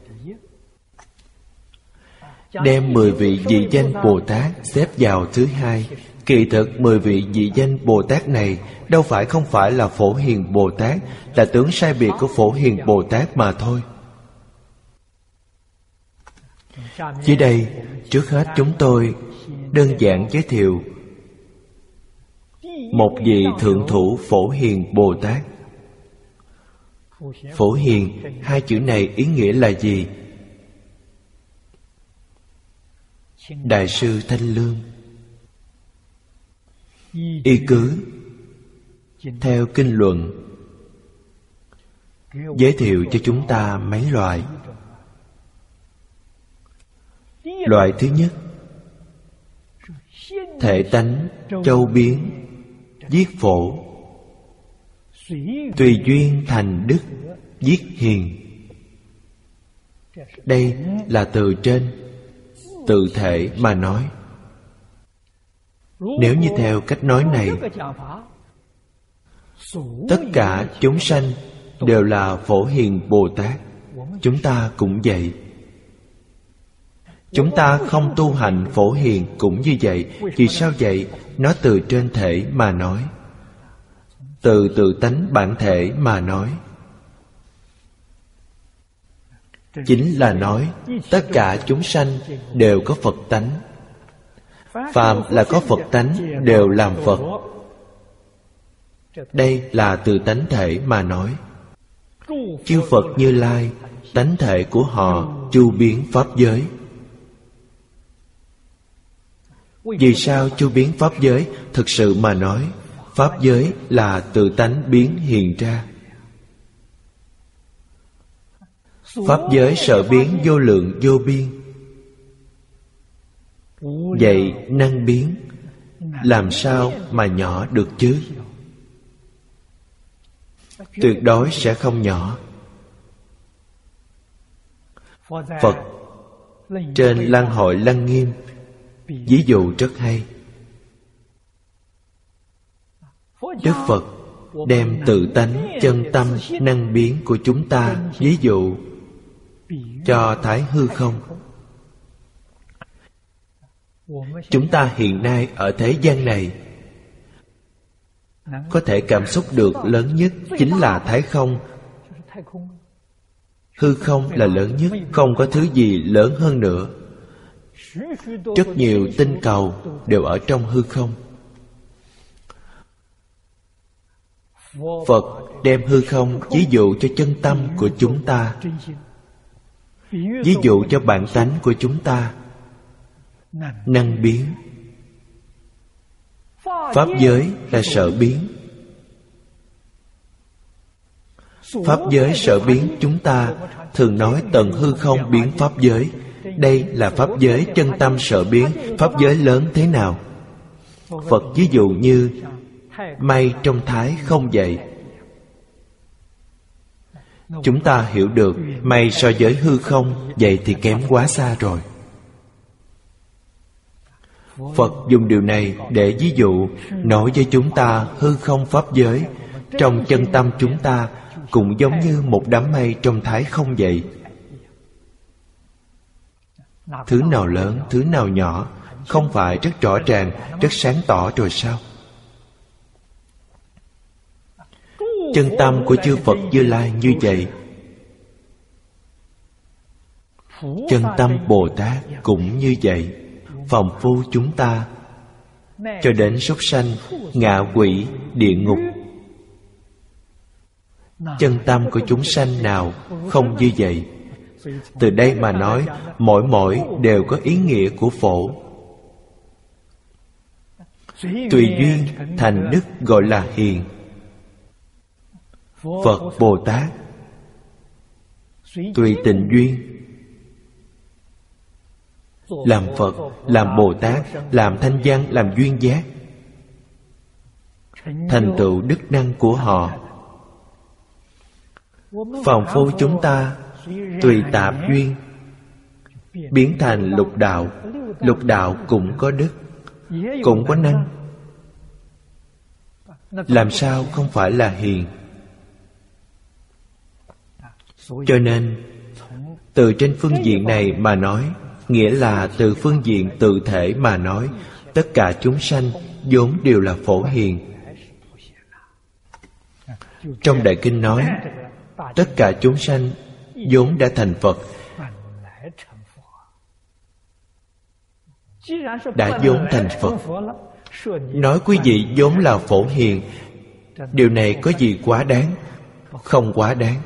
Đem mười vị dị danh Bồ Tát xếp vào thứ hai. Kỳ thực mười vị dị danh Bồ Tát này đâu phải không phải là Phổ Hiền Bồ Tát, là tướng sai biệt của Phổ Hiền Bồ Tát mà thôi. Dưới đây, trước hết chúng tôi đơn giản giới thiệu một vị thượng thủ Phổ Hiền Bồ Tát. Phổ Hiền, hai chữ này ý nghĩa là gì? Đại sư Thanh Lương y cứ theo kinh luận giới thiệu cho chúng ta mấy loại. Loại thứ nhất, thể tánh châu biến, viết phổ, tùy duyên thành đức, viết hiền. Đây là từ trên tự thể mà nói. Nếu như theo cách nói này, tất cả chúng sanh đều là Phổ Hiền Bồ Tát. Chúng ta cũng vậy. Chúng ta không tu hành Phổ Hiền cũng như vậy. Vì sao vậy? Nó từ trên thể mà nói, từ tự tánh bản thể mà nói. Chính là nói tất cả chúng sanh đều có Phật tánh. Phàm là có Phật tánh đều làm Phật. Đây là từ tánh thể mà nói. Chư Phật Như Lai, tánh thể của họ chu biến pháp giới. Vì sao chu biến pháp giới? Thực sự mà nói, pháp giới là tự tánh biến hiện ra. Pháp giới sở biến vô lượng vô biên. Vậy năng biến làm sao mà nhỏ được chứ? Tuyệt đối sẽ không nhỏ. Phật trên Lăng Hội Lăng Nghiêm ví dụ rất hay. Đức Phật đem tự tánh chân tâm năng biến của chúng ta ví dụ cho Thái hư không. Chúng ta hiện nay ở thế gian này có thể cảm xúc được lớn nhất chính là Thái không. Hư không là lớn nhất, không có thứ gì lớn hơn nữa. Rất nhiều tinh cầu đều ở trong hư không. Phật đem hư không ví dụ cho chân tâm của chúng ta, ví dụ cho bản tánh của chúng ta, năng biến. Pháp giới là sở biến. Pháp giới sở biến chúng ta thường nói tận hư không biến pháp giới. Đây là pháp giới chân tâm sở biến. Pháp giới lớn thế nào? Phật ví dụ như mây trong thái không vậy. Chúng ta hiểu được mây so với hư không, vậy thì kém quá xa rồi. Phật dùng điều này để ví dụ nói với chúng ta hư không pháp giới trong chân tâm chúng ta cũng giống như một đám mây trong thái không vậy. Thứ nào lớn, thứ nào nhỏ, không phải rất rõ ràng, rất sáng tỏ rồi sao? Chân tâm của chư Phật Như Lai như vậy. Chân tâm Bồ Tát cũng như vậy. Phàm phu chúng ta cho đến súc sanh, ngạ quỷ, địa ngục, chân tâm của chúng sanh nào không như vậy? Từ đây mà nói, mỗi mỗi đều có ý nghĩa của phổ. Tùy duyên thành đức gọi là hiền. Phật Bồ Tát tùy tình duyên, làm Phật, làm Bồ Tát, làm thanh văn, làm duyên giác, thành tựu đức năng của họ. Phàm phu chúng ta tùy tạp duyên biến thành lục đạo. Lục đạo cũng có đức, cũng có năng, làm sao không phải là hiền? Cho nên từ trên phương diện này mà nói, nghĩa là từ phương diện tự thể mà nói, tất cả chúng sanh vốn đều là phổ hiền. Trong Đại Kinh nói, tất cả chúng sanh vốn đã thành Phật. Đã vốn thành Phật, nói quý vị vốn là phổ hiền, điều này có gì quá đáng? Không quá đáng.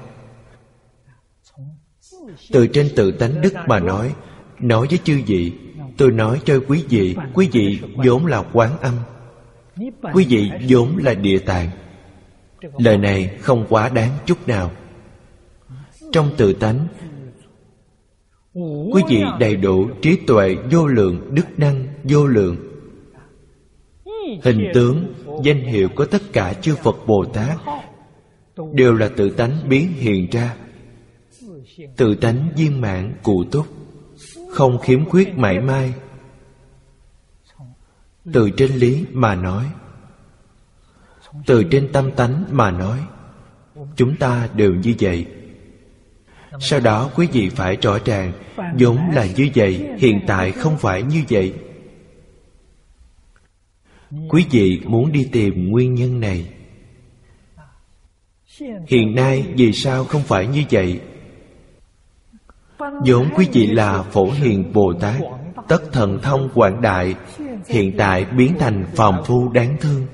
Từ trên tự tánh đức mà nói, nói với chư vị, tôi nói cho quý vị, quý vị vốn là Quán Âm, quý vị vốn là Địa Tạng. Lời này không quá đáng chút nào. Trong tự tánh, quý vị đầy đủ trí tuệ vô lượng, đức năng vô lượng. Hình tướng, danh hiệu của tất cả chư Phật Bồ Tát đều là tự tánh biến hiện ra. Tự tánh viên mãn cụ túc, không khiếm khuyết mảy may. Từ trên lý mà nói, từ trên tâm tánh mà nói, chúng ta đều như vậy. Sau đó quý vị phải rõ ràng, vốn là như vậy, hiện tại không phải như vậy. Quý vị muốn đi tìm nguyên nhân này. Hiện nay vì sao không phải như vậy? Vốn quý vị là Phổ Hiền Bồ Tát, tất thần thông quảng đại, hiện tại biến thành phàm phu đáng thương.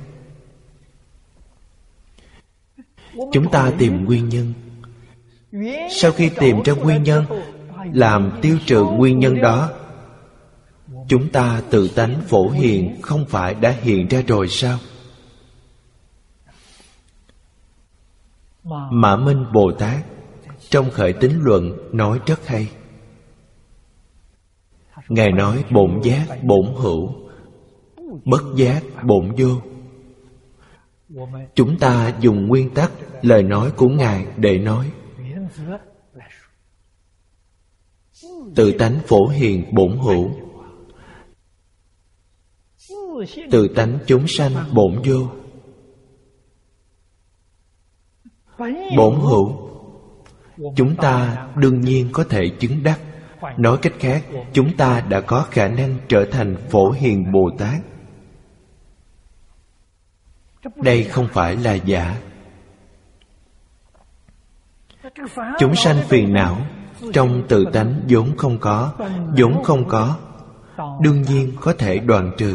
Chúng ta tìm nguyên nhân. Sau khi tìm ra nguyên nhân, làm tiêu trừ nguyên nhân đó, chúng ta tự tánh Phổ Hiền không phải đã hiện ra rồi sao? Mã Minh Bồ Tát trong Khởi Tín Luận nói rất hay. Ngài nói bổn giác bổn hữu, bất giác bổn vô. Chúng ta dùng nguyên tắc lời nói của Ngài để nói. Tự tánh Phổ Hiền bổn hữu, tự tánh chúng sanh bổn vô. Bổn hữu chúng ta đương nhiên có thể chứng đắc. Nói cách khác, chúng ta đã có khả năng trở thành Phổ Hiền Bồ Tát. Đây không phải là giả. Chúng sanh phiền não trong tự tánh vốn không có, vốn không có, đương nhiên có thể đoạn trừ.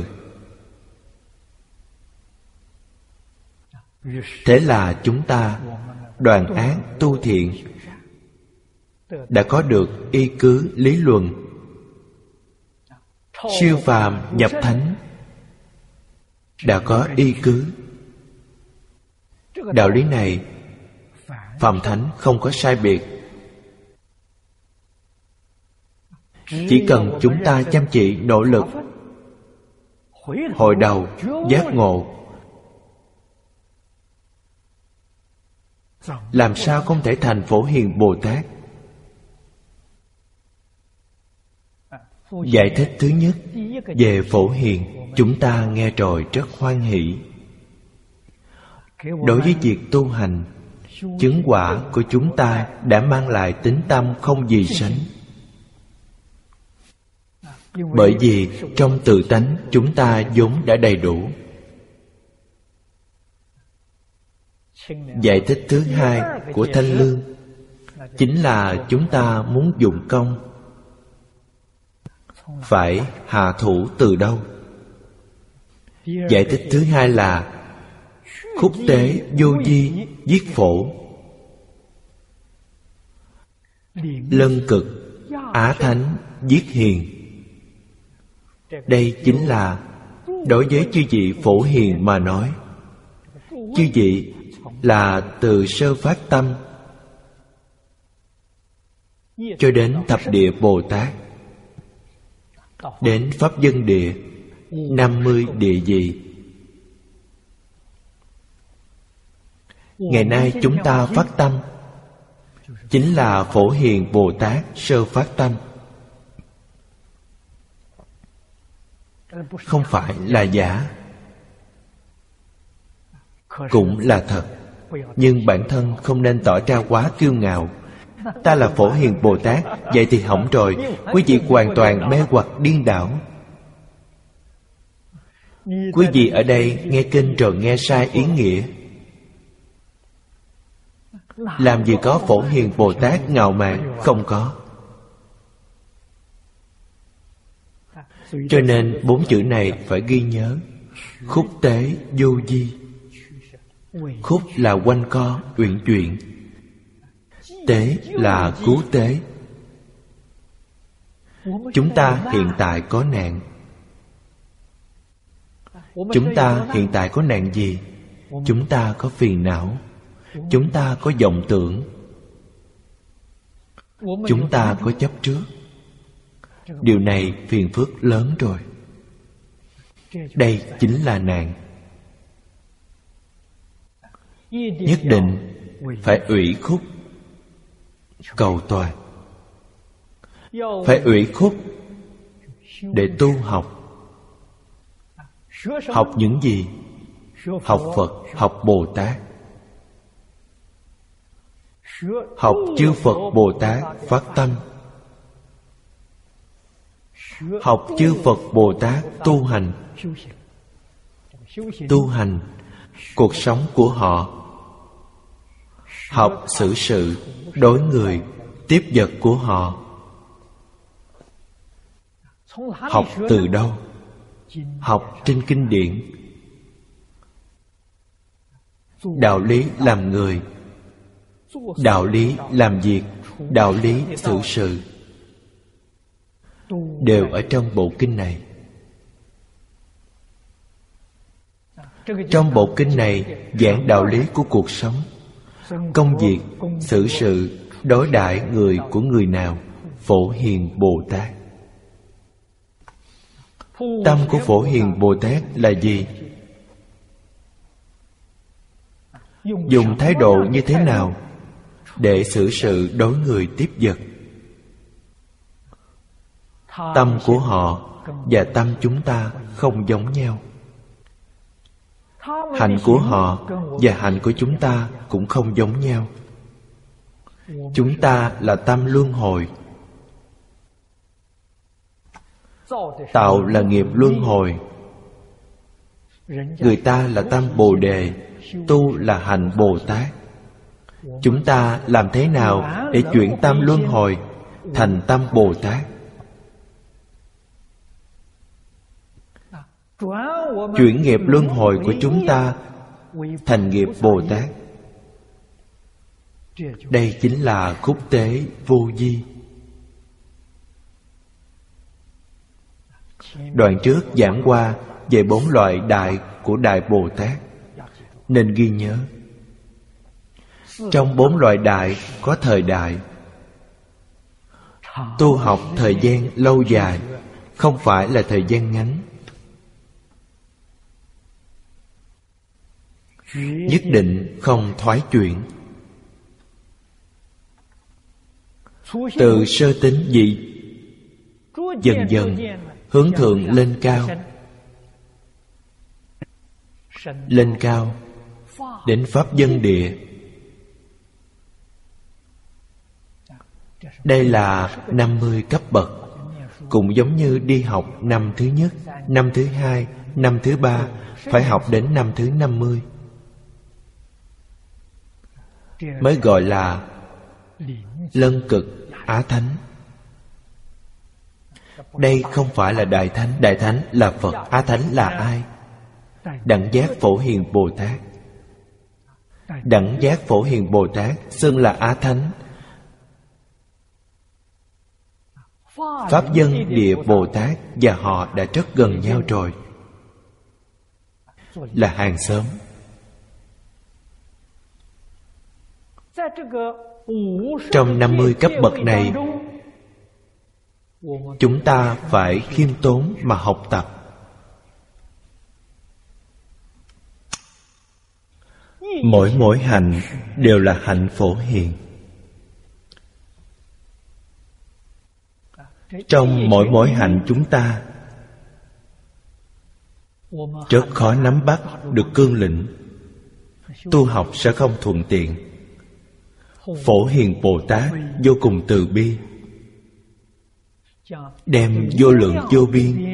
Thế là chúng ta đoạn ác tu thiện, đã có được y cứ lý luận. Siêu phàm nhập thánh, đã có y cứ. Đạo lý này phàm thánh không có sai biệt. Chỉ cần chúng ta chăm chỉ nỗ lực, hồi đầu giác ngộ, làm sao không thể thành Phổ Hiền Bồ Tát? Giải thích thứ nhất về Phổ Hiền, chúng ta nghe rồi rất hoan hỷ. Đối với việc tu hành, chứng quả của chúng ta đã mang lại tín tâm không gì sánh. Bởi vì trong tự tánh chúng ta vốn đã đầy đủ. Giải thích thứ hai của Thanh Lương chính là chúng ta muốn dụng công, phải hạ thủ từ đâu? Giải thích thứ hai là khúc tế vô vi giết phổ, lân cực á thánh giết hiền. Đây chính là đối với chư vị phổ hiền mà nói. Chư vị là từ sơ phát tâm cho đến thập địa Bồ Tát, đến Pháp Dân Địa, năm mươi địa vị. Ngày nay chúng ta phát tâm chính là Phổ Hiền Bồ Tát sơ phát tâm, không phải là giả, cũng là thật. Nhưng bản thân không nên tỏ ra quá kiêu ngạo. Ta là Phổ Hiền Bồ Tát, vậy thì hỏng rồi. Quý vị hoàn toàn mê hoặc điên đảo. Quý vị ở đây nghe kinh rồi nghe sai ý nghĩa. Làm gì có Phổ Hiền Bồ Tát ngạo mạn, không có. Cho nên bốn chữ này phải ghi nhớ. Khúc tế vô vi. Khúc là quanh co, uyển chuyển. Tế là cứu tế. Chúng ta hiện tại có nạn. Chúng ta hiện tại có nạn gì? Chúng ta có phiền não. Chúng ta có vọng tưởng. Chúng ta có chấp trước. Điều này phiền phức lớn rồi. Đây chính là nạn. Nhất định phải ủy khúc cầu toàn. Phải ủy khúc để tu học. Học những gì? Học Phật, học Bồ Tát. Học chư Phật Bồ Tát phát tâm. Học chư Phật Bồ Tát tu hành. Tu hành cuộc sống của họ. Học xử sự, đối người, tiếp vật của họ. Học từ đâu? Học trên kinh điển. Đạo lý làm người, đạo lý làm việc, đạo lý xử sự đều ở trong bộ kinh này. Trong bộ kinh này giảng đạo lý của cuộc sống, công việc, xử sự, đối đãi người của người nào. Phổ Hiền Bồ Tát. Tâm của Phổ Hiền Bồ Tát là gì? Dùng thái độ như thế nào để xử sự đối người tiếp vật? Tâm của họ và tâm chúng ta không giống nhau. Hạnh của họ và hạnh của chúng ta cũng không giống nhau. Chúng ta là tâm luân hồi. Tạo là nghiệp luân hồi. Người ta là tâm Bồ Đề, tu là hạnh Bồ Tát. Chúng ta làm thế nào để chuyển tâm luân hồi thành tâm Bồ Tát? Chuyển nghiệp luân hồi của chúng ta thành nghiệp Bồ Tát. Đây chính là khúc tế vô vi. Đoạn trước giảng qua về bốn loại đại của Đại Bồ Tát, nên ghi nhớ. Trong bốn loại đại có thời đại. Tu học thời gian lâu dài, không phải là thời gian ngắn. Nhất định không thoái chuyển. Từ sơ tính dị dần dần hướng thượng lên cao. Lên cao đến Pháp Dân Địa. Đây là năm mươi cấp bậc cũng giống như đi học năm thứ nhất, năm thứ hai, năm thứ ba, phải học đến năm thứ năm mươi mới gọi là Lân Cực Á Thánh. Đây không phải là Đại Thánh. Đại Thánh là Phật. Á Thánh là ai? Đẳng Giác Phổ Hiền Bồ Tát. Đẳng Giác Phổ Hiền Bồ Tát xưng là Á Thánh. Pháp Dân Địa Bồ Tát và họ đã rất gần nhau rồi, là hàng xóm. Trong năm mươi cấp bậc này, chúng ta phải khiêm tốn mà học tập. Mỗi mỗi hạnh đều là hạnh phổ hiền. Trong mỗi mỗi hạnh chúng ta rất khó nắm bắt được cương lĩnh, tu học sẽ không thuận tiện. Phổ Hiền Bồ Tát vô cùng từ bi, đem vô lượng vô biên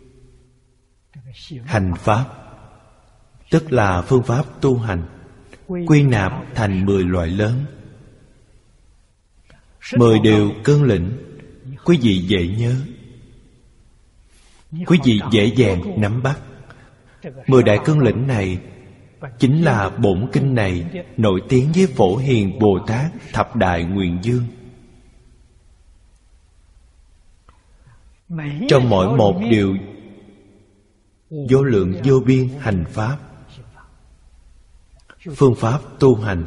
hành pháp, tức là phương pháp tu hành, quy nạp thành mười loại lớn. Mười điều cương lĩnh quý vị dễ nhớ, quý vị dễ dàng nắm bắt. Mười đại cương lĩnh này chính là bổn kinh này nổi tiếng với Phổ Hiền Bồ Tát Thập Đại Nguyện Dương. Trong mỗi một điều vô lượng vô biên hành pháp, phương pháp tu hành,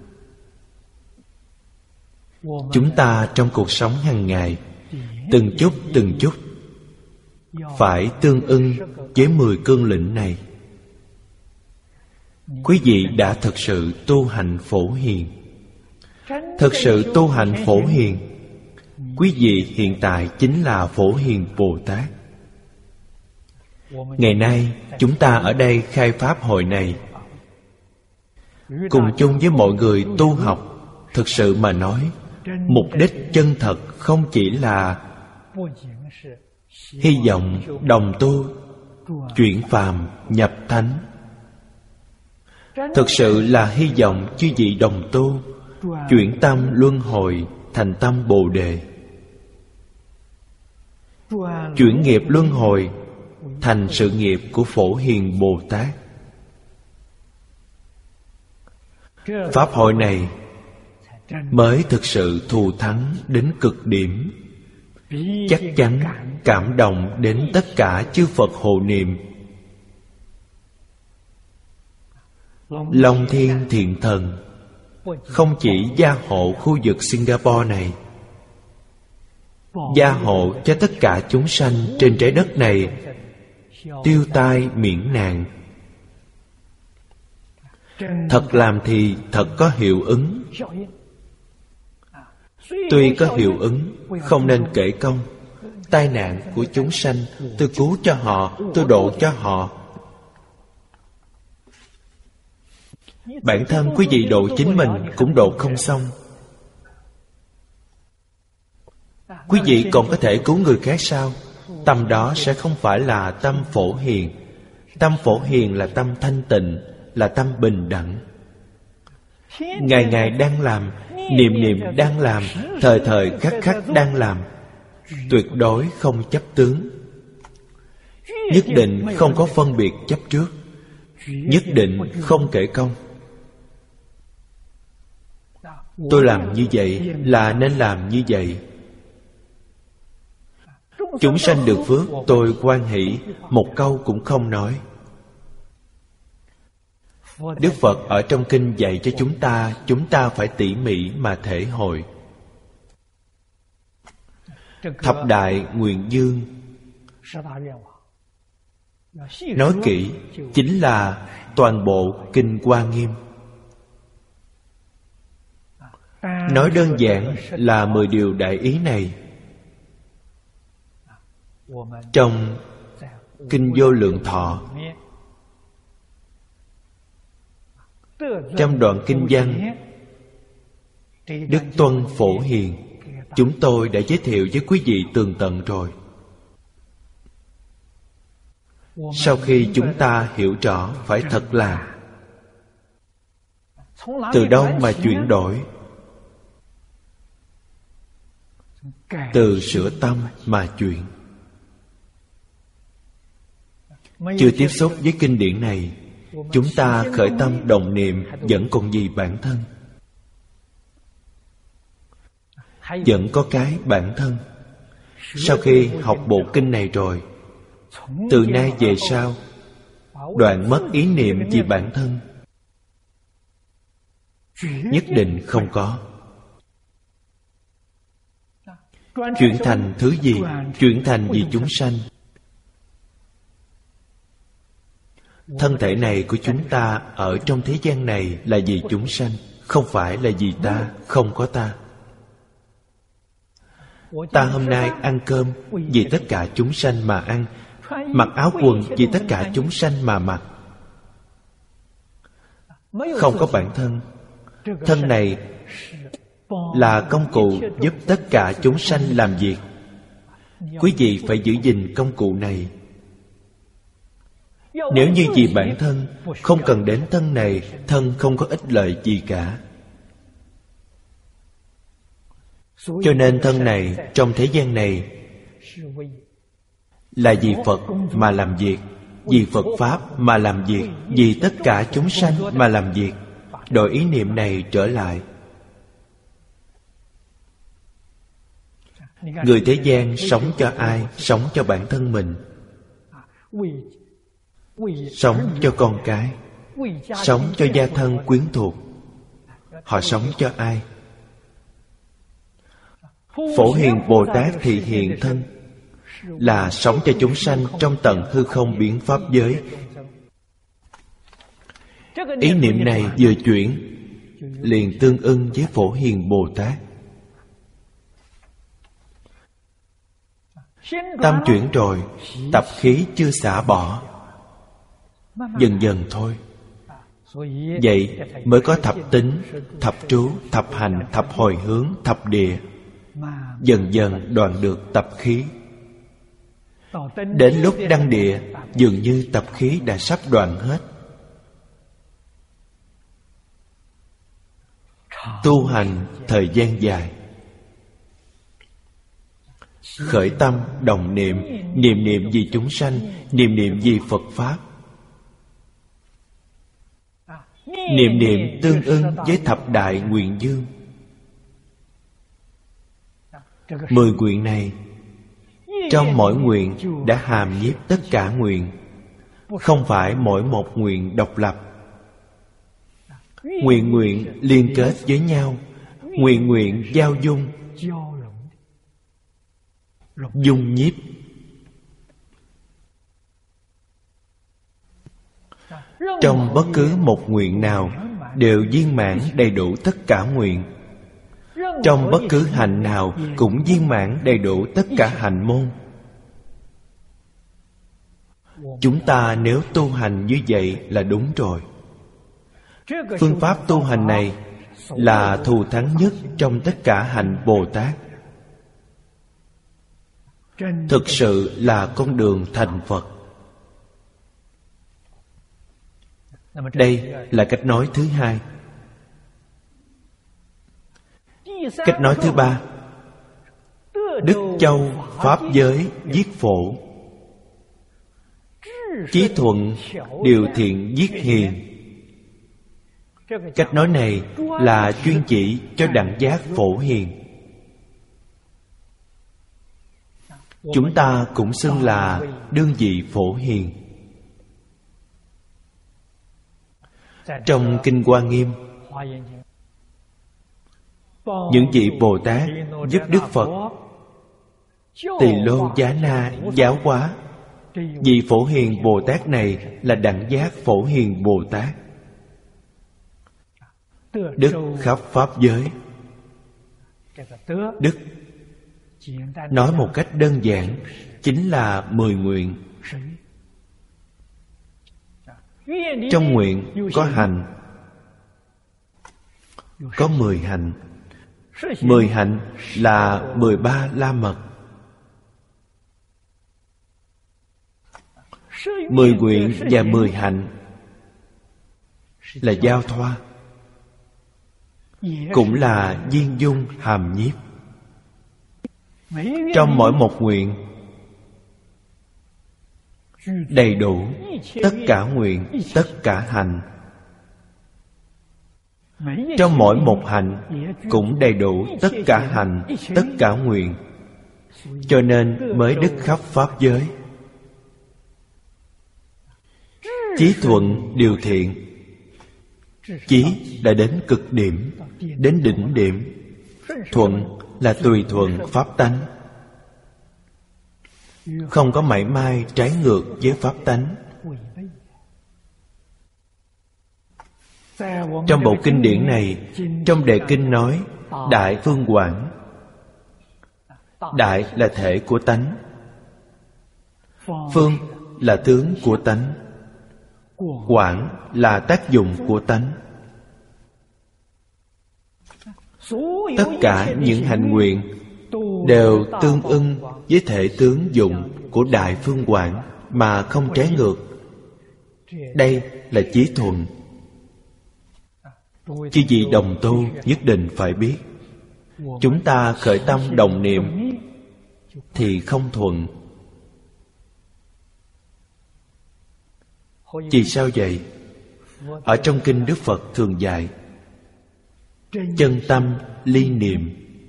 chúng ta trong cuộc sống hàng ngày từng chút từng chút phải tương ưng với mười cương lĩnh này. Quý vị đã thực sự tu hành phổ hiền. Thực sự tu hành phổ hiền, quý vị hiện tại chính là Phổ Hiền Bồ Tát. Ngày nay chúng ta ở đây khai pháp hội này, cùng chung với mọi người tu học. Thực sự mà nói, mục đích chân thật không chỉ là hy vọng đồng tu, chuyển phàm nhập thánh. Thực sự là hy vọng chư vị đồng tu, chuyển tâm luân hồi thành tâm Bồ Đề, chuyển nghiệp luân hồi thành sự nghiệp của Phổ Hiền Bồ Tát. Pháp hội này mới thực sự thù thắng đến cực điểm, chắc chắn cảm động đến tất cả chư Phật hộ niệm. Long Thiên Thiện Thần không chỉ gia hộ khu vực Singapore này, gia hộ cho tất cả chúng sanh trên trái đất này tiêu tai miễn nạn. Thật làm thì thật có hiệu ứng. Tuy có hiệu ứng, không nên kể công. Tai nạn của chúng sanh, tôi cứu cho họ, tôi độ cho họ. Bản thân quý vị độ chính mình cũng độ không xong. Quý vị còn có thể cứu người khác sao? Tâm đó sẽ không phải là tâm phổ hiền. Tâm phổ hiền là tâm thanh tịnh, là tâm bình đẳng. Ngày ngày đang làm, niệm niệm đang làm, thời thời khắc khắc đang làm, tuyệt đối không chấp tướng, nhất định không có phân biệt chấp trước, nhất định không kể công. Tôi làm như vậy là nên làm như vậy. Chúng sanh được phước, tôi hoan hỷ, một câu cũng không nói. Đức Phật ở trong kinh dạy cho chúng ta, chúng ta phải tỉ mỉ mà thể hội. Thập Đại Nguyện Dương nói kỹ chính là toàn bộ kinh Hoa Nghiêm. Nói đơn giản là mười điều đại ý này. Trong kinh Vô Lượng Thọ, trong đoạn kinh văn Đức Tuân Phổ Hiền, chúng tôi đã giới thiệu với quý vị tường tận rồi. Sau khi chúng ta hiểu rõ phải thật làm, từ đâu mà chuyển đổi? Từ sửa tâm mà chuyển. Chưa tiếp xúc với kinh điển này, chúng ta khởi tâm động niệm vẫn còn gì bản thân, vẫn có cái bản thân. Sau khi học bộ kinh này rồi, từ nay về sau đoạn mất ý niệm vì bản thân, nhất định không có. Chuyển thành thứ gì? Chuyển thành vì chúng sanh. Thân thể này của chúng ta ở trong thế gian này là vì chúng sanh, không phải là vì ta, không có ta. Ta hôm nay ăn cơm vì tất cả chúng sanh mà ăn, mặc áo quần vì tất cả chúng sanh mà mặc. Không có bản thân. Thân này là công cụ giúp tất cả chúng sanh làm việc. Quý vị phải giữ gìn công cụ này. Nếu như vì bản thân, không cần đến thân này, thân không có ích lợi gì cả. Cho nên thân này trong thế gian này là vì Phật mà làm việc, vì Phật Pháp mà làm việc, vì tất cả chúng sanh mà làm việc. Đổi ý niệm này trở lại. Người thế gian sống cho ai? Sống cho bản thân mình, sống cho con cái, sống cho gia thân quyến thuộc. Họ sống cho ai? Phổ Hiền Bồ Tát thị hiện thân là sống cho chúng sanh trong tận hư không biến pháp giới. Ý niệm này vừa chuyển liền tương ưng với Phổ Hiền Bồ Tát. Tâm chuyển rồi, tập khí chưa xả bỏ, dần dần thôi. Vậy mới có thập tính, thập trú, thập hành, thập hồi hướng, thập địa. Dần dần đoạn được tập khí. Đến lúc đăng địa, dường như tập khí đã sắp đoạn hết. Tu hành thời gian dài, khởi tâm đồng niệm, niệm niệm vì chúng sanh, niệm niệm vì Phật Pháp. Niệm niệm tương ưng với thập đại nguyện dương. Mười nguyện này, trong mỗi nguyện đã hàm nhiếp tất cả nguyện, không phải mỗi một nguyện độc lập. Nguyện nguyện liên kết với nhau, nguyện nguyện giao dung, dung nhiếp. Trong bất cứ một nguyện nào đều viên mãn đầy đủ tất cả nguyện. Trong bất cứ hạnh nào cũng viên mãn đầy đủ tất cả hạnh môn. Chúng ta nếu tu hành như vậy là đúng rồi. Phương pháp tu hành này là thù thắng nhất trong tất cả hạnh Bồ Tát. Thực sự là con đường thành Phật. Đây là cách nói thứ hai. Cách nói thứ ba: Đức Châu Pháp giới viết phổ, chí thuận điều thiện viết hiền. Cách nói này là chuyên chỉ cho đẳng giác phổ hiền. Chúng ta cũng xưng là đương vị phổ hiền. Trong Kinh Hoa Nghiêm, những vị Bồ Tát giúp Đức Phật Tỳ Lô Giá Na giáo hóa. Vị Phổ Hiền Bồ Tát này là đẳng giác Phổ Hiền Bồ Tát, đức khắp pháp giới. Đức nói một cách đơn giản chính là mười nguyện. Trong nguyện có hành, có mười hạnh. Mười hạnh là mười ba la mật. Mười nguyện và mười hạnh là giao thoa, cũng là viên dung hàm nhiếp. Trong mỗi một nguyện đầy đủ tất cả nguyện, tất cả hạnh. Trong mỗi một hạnh cũng đầy đủ tất cả hạnh, tất cả nguyện. Cho nên mới đức khắp pháp giới. Chí thuận điều thiện. Chí là đến cực điểm, đến đỉnh điểm. Thuận là tùy thuận pháp tánh, không có mảy may trái ngược với pháp tánh. Trong bộ kinh điển này, trong đề kinh nói đại phương quảng. Đại là thể của tánh, phương là tướng của tánh, quảng là tác dụng của tánh. Tất cả những hạnh nguyện đều tương ưng với thể tướng dụng của đại phương quảng mà không trái ngược. Đây là chí thuận. Chư vị đồng tu nhất định phải biết, chúng ta khởi tâm đồng niệm thì không thuận. Vì sao vậy? Ở trong kinh Đức Phật thường dạy chân tâm ly niệm.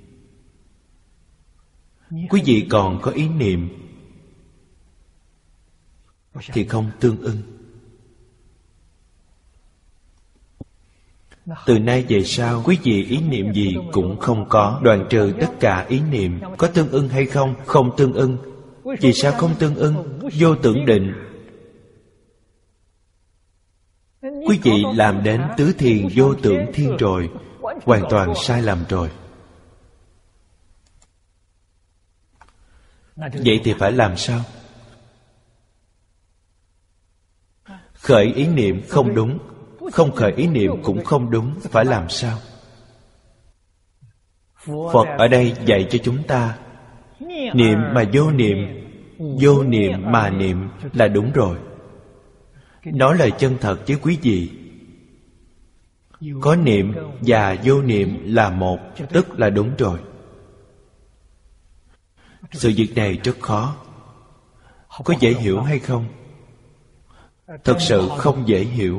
Quý vị còn có ý niệm thì không tương ưng. Từ nay về sau, quý vị ý niệm gì cũng không có, đoạn trừ tất cả ý niệm. Có tương ưng hay không? Không tương ưng. Vì sao không tương ưng? Vô tưởng định. Quý vị làm đến tứ thiền vô tưởng thiên rồi, hoàn toàn sai lầm rồi. Vậy thì phải làm sao? Khởi ý niệm không đúng, không khởi ý niệm cũng không đúng. Phải làm sao? Phật ở đây dạy cho chúng ta niệm mà vô niệm, vô niệm mà niệm là đúng rồi. Nói lời chân thật với quý vị. Có niệm và vô niệm là một, tức là đúng rồi. Sự việc này rất khó. Có dễ hiểu hay không? Thật sự không dễ hiểu.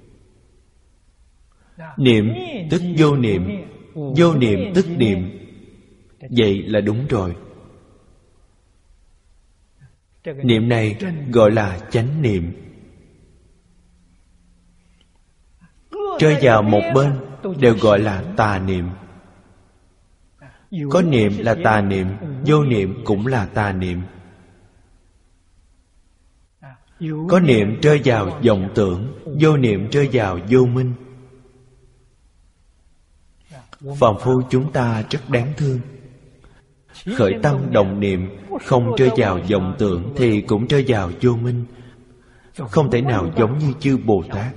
Niệm tức vô niệm, vô niệm tức niệm. Vậy là đúng rồi. Niệm này gọi là chánh niệm. Rơi vào một bên đều gọi là tà niệm. Có niệm là tà niệm, vô niệm cũng là tà niệm. Có niệm rơi vào vọng tưởng, vô niệm rơi vào vô minh. Phàm phu chúng ta rất đáng thương. Khởi tâm đồng niệm, không rơi vào vọng tưởng thì cũng rơi vào vô minh. Không thể nào giống như chư Bồ Tát.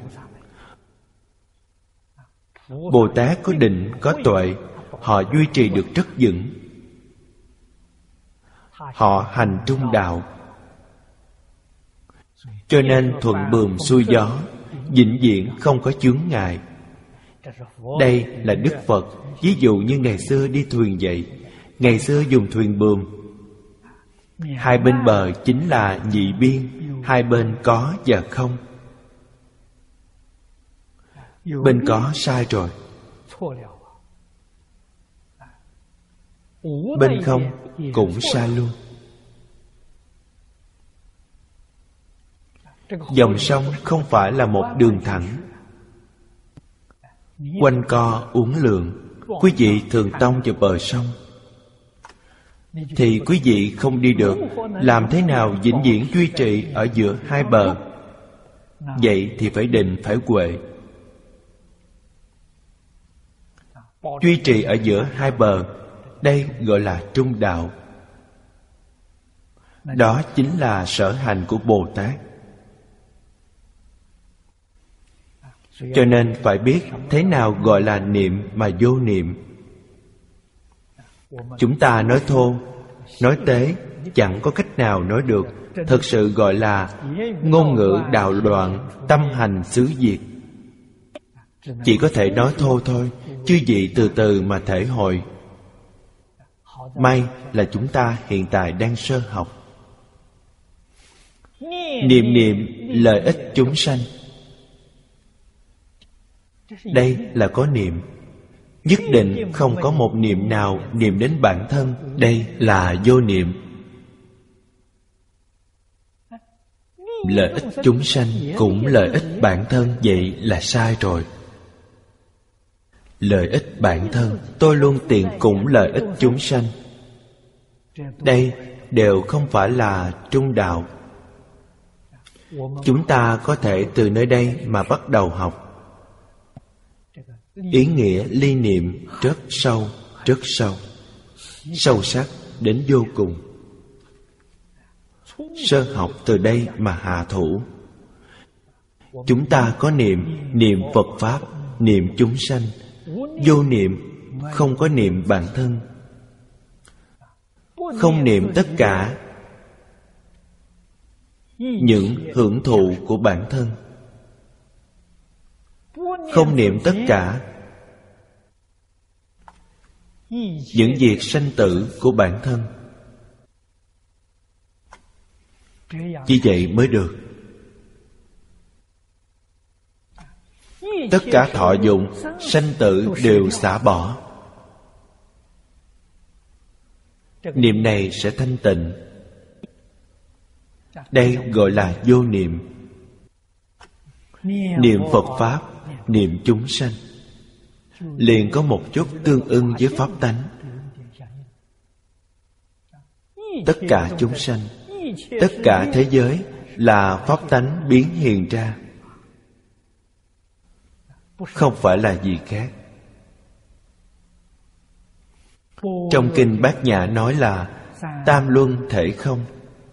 Bồ Tát có định, có tuệ, họ duy trì được rất vững. Họ hành trung đạo, cho nên thuận buồm xuôi gió, vĩnh viễn không có chướng ngại. Đây là Đức Phật. Ví dụ như ngày xưa đi thuyền vậy. Ngày xưa dùng thuyền buồm, hai bên bờ chính là nhị biên, hai bên có và không. Bên có sai rồi, bên không cũng sai luôn. Dòng sông không phải là một đường thẳng, quanh co uốn lượn. Quý vị thường tông vào bờ sông thì quý vị không đi được. Làm thế nào vĩnh viễn duy trì ở giữa hai bờ? Vậy thì phải định, phải huệ. Duy trì ở giữa hai bờ, đây gọi là trung đạo. Đó chính là sở hành của Bồ Tát. Cho nên phải biết thế nào gọi là niệm mà vô niệm. Chúng ta nói thô, nói tế chẳng có cách nào nói được. Thật sự gọi là ngôn ngữ đạo loạn, tâm hành xứ diệt. Chỉ có thể nói thô thôi, chư vị từ từ mà thể hội. May là chúng ta hiện tại đang sơ học. Niệm niệm lợi ích chúng sanh. Đây là có niệm. Nhất định không có một niệm nào niệm đến bản thân. Đây là vô niệm. Lợi ích chúng sanh cũng lợi ích bản thân. Vậy là sai rồi. Lợi ích bản thân, tôi luôn tiện cũng lợi ích chúng sanh. Đây đều không phải là trung đạo. Chúng ta có thể từ nơi đây mà bắt đầu học. Ý nghĩa ly niệm rất sâu, rất sâu, sâu sắc đến vô cùng. Sơ học từ đây mà hạ thủ. Chúng ta có niệm, niệm Phật Pháp, niệm chúng sanh. Vô niệm, không có niệm bản thân. Không niệm tất cả những hưởng thụ của bản thân. Không niệm tất cả những việc sanh tử của bản thân. Chỉ vậy mới được. Tất cả thọ dụng, sanh tử đều xả bỏ. Niệm này sẽ thanh tịnh. Đây gọi là vô niệm. Niệm Phật Pháp, niệm chúng sanh, liền có một chút tương ưng với Pháp tánh. Tất cả chúng sanh, tất cả thế giới là Pháp tánh biến hiện ra, không phải là gì khác. Trong kinh Bát Nhã nói là tam luân thể không.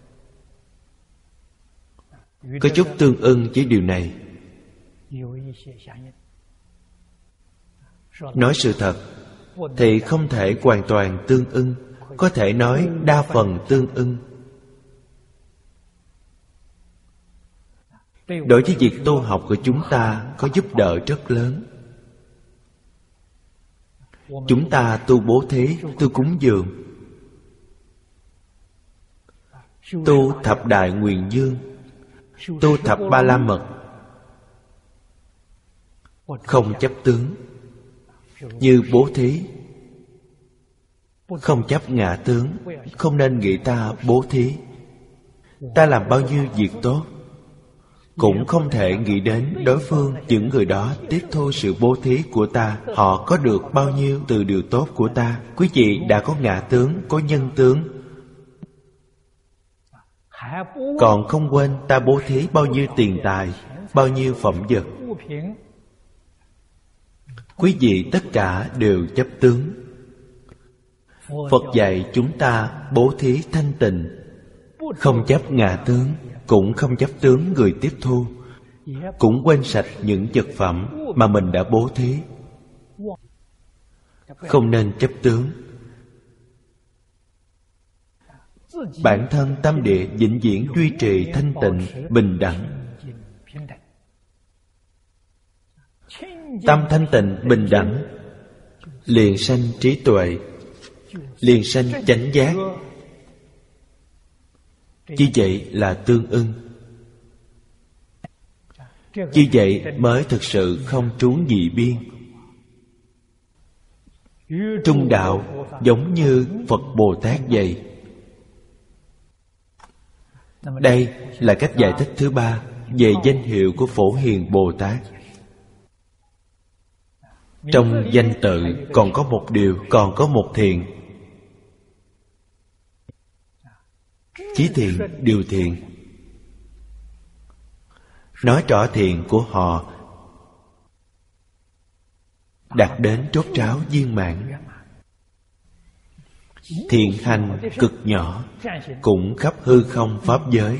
Có chút tương ưng với điều này. Nói sự thật thì không thể hoàn toàn tương ưng, có thể nói đa phần tương ưng. Đối với việc tu học của chúng ta có giúp đỡ rất lớn. Chúng ta tu bố thí, tu cúng dường, tu thập đại nguyện dương, tu thập ba la mật, không chấp tướng. Như bố thí, không chấp ngã tướng. Không nên nghĩ ta bố thí, ta làm bao nhiêu việc tốt, cũng không thể nghĩ đến đối phương, những người đó tiếp thu sự bố thí của ta, họ có được bao nhiêu từ điều tốt của ta. Quý vị đã có ngã tướng, có nhân tướng, còn không quên ta bố thí bao nhiêu tiền tài, bao nhiêu phẩm vật. Quý vị tất cả đều chấp tướng. Phật dạy chúng ta bố thí thanh tịnh, không chấp ngã tướng, cũng không chấp tướng người tiếp thu, cũng quên sạch những vật phẩm mà mình đã bố thí. Không nên chấp tướng. Bản thân tâm địa vĩnh viễn duy trì thanh tịnh, bình đẳng. Tâm thanh tịnh, bình đẳng, liền sanh trí tuệ, liền sanh chánh giác. Như vậy là tương ưng. Như vậy mới thực sự không trú nhị biên. Trung đạo giống như Phật Bồ Tát vậy. Đây là cách giải thích thứ ba về danh hiệu của Phổ Hiền Bồ Tát. Trong danh tự còn có một điều, còn có một thiện. Chí thiện, điều thiện. Nói rõ thiện của họ đạt đến chốt ráo viên mãn. Thiện hành cực nhỏ, cũng khắp hư không pháp giới,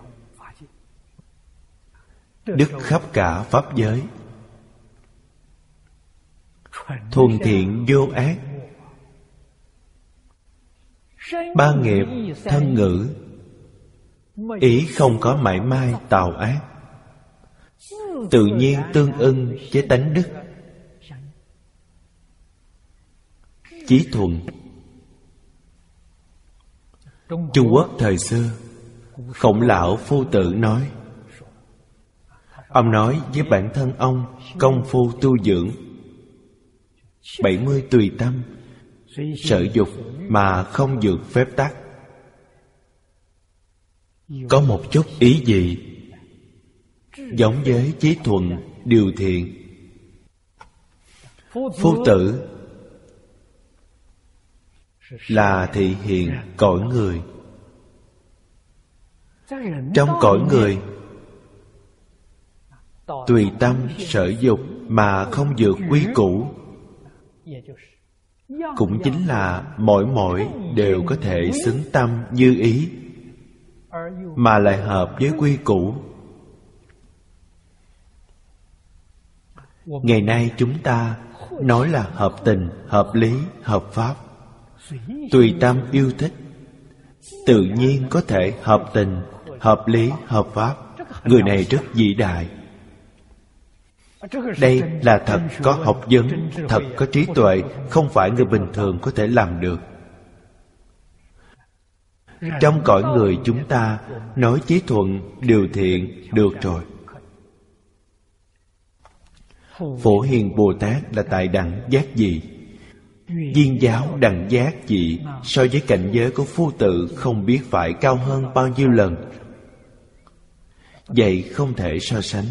đức khắp cả pháp giới. Thuần thiện vô ác, ba nghiệp thân ngữ ý không có mảy may tạo ác, tự nhiên tương ưng với tánh đức. Chí thuận. Trung Quốc thời xưa, Khổng Lão Phu Tử nói, ông nói với bản thân ông công phu tu dưỡng bảy mươi tùy tâm, sở dục mà không vượt phép tắc. Có một chút ý gì giống với chí thuận, điều thiện. Phu tử là thị hiện cõi người. Trong cõi người, tùy tâm sở dục mà không vượt quy củ, cũng chính là mỗi mỗi đều có thể xứng tâm như ý, mà lại hợp với quy củ. Ngày nay chúng ta nói là hợp tình, hợp lý, hợp pháp, tùy tâm yêu thích, tự nhiên có thể hợp tình, hợp lý, hợp pháp. Người này rất vĩ đại. Đây là thật có học vấn, thật có trí tuệ, không phải người bình thường có thể làm được. Trong cõi người chúng ta nói chí thuận, điều thiện được rồi. Phổ Hiền Bồ Tát là tại đẳng giác dị, Viên Giáo đẳng giác dị, so với cảnh giới của phu tử không biết phải cao hơn bao nhiêu lần. Vậy không thể so sánh.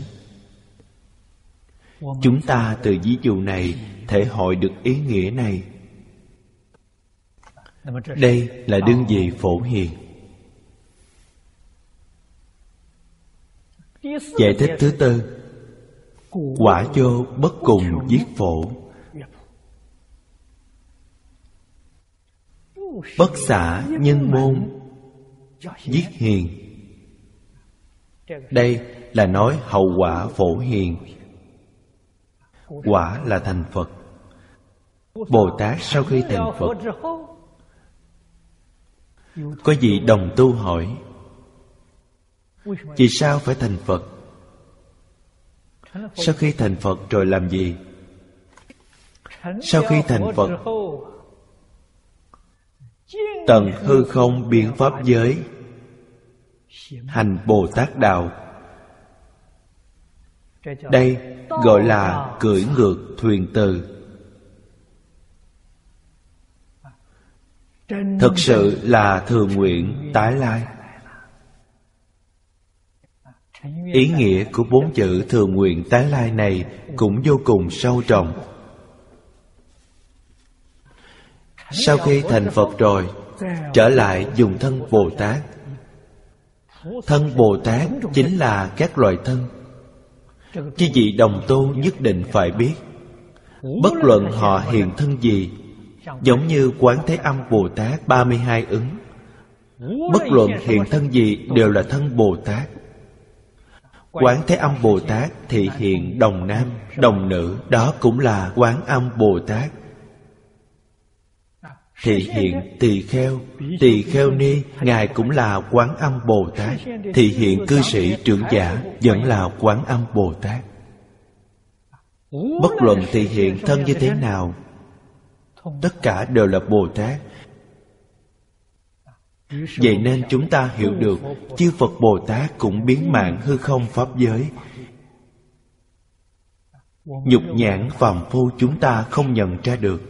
Chúng ta từ ví dụ này thể hội được ý nghĩa này. Đây là đương vị Phổ Hiền. Giải thích thứ tư, quả vô bất cùng viết phổ. Bất xả nhân môn viết hiền. Đây là nói hậu quả Phổ Hiền. Quả là thành Phật. Bồ Tát sau khi thành Phật, có vị đồng tu hỏi, vì sao phải thành Phật? Sau khi thành Phật rồi làm gì? Sau khi thành Phật, tận hư không biến pháp giới, hành Bồ Tát đạo. Đây gọi là cưỡi ngược thuyền từ. Thực sự là thường nguyện tái lai. Ý nghĩa của bốn chữ thường nguyện tái lai này cũng vô cùng sâu trọng. Sau khi thành Phật rồi, trở lại dùng thân Bồ Tát. Thân Bồ Tát chính là các loại thân. Chứ vị đồng tu nhất định phải biết, bất luận họ hiện thân gì, giống như Quán Thế Âm Bồ Tát ba mươi hai ứng, bất luận hiện thân gì đều là thân Bồ Tát. Quán Thế Âm Bồ Tát thị hiện đồng nam, đồng nữ, đó cũng là Quán Âm Bồ Tát. Thị hiện tỳ kheo, tỳ kheo ni, Ngài cũng là Quán Âm Bồ Tát. Thị hiện cư sĩ trưởng giả, vẫn là Quán Âm Bồ Tát. Bất luận thị hiện thân như thế nào, tất cả đều là Bồ Tát. Vậy nên chúng ta hiểu được chư Phật Bồ Tát cũng biến mạng hư không pháp giới. Nhục nhãn phàm phu chúng ta không nhận ra được.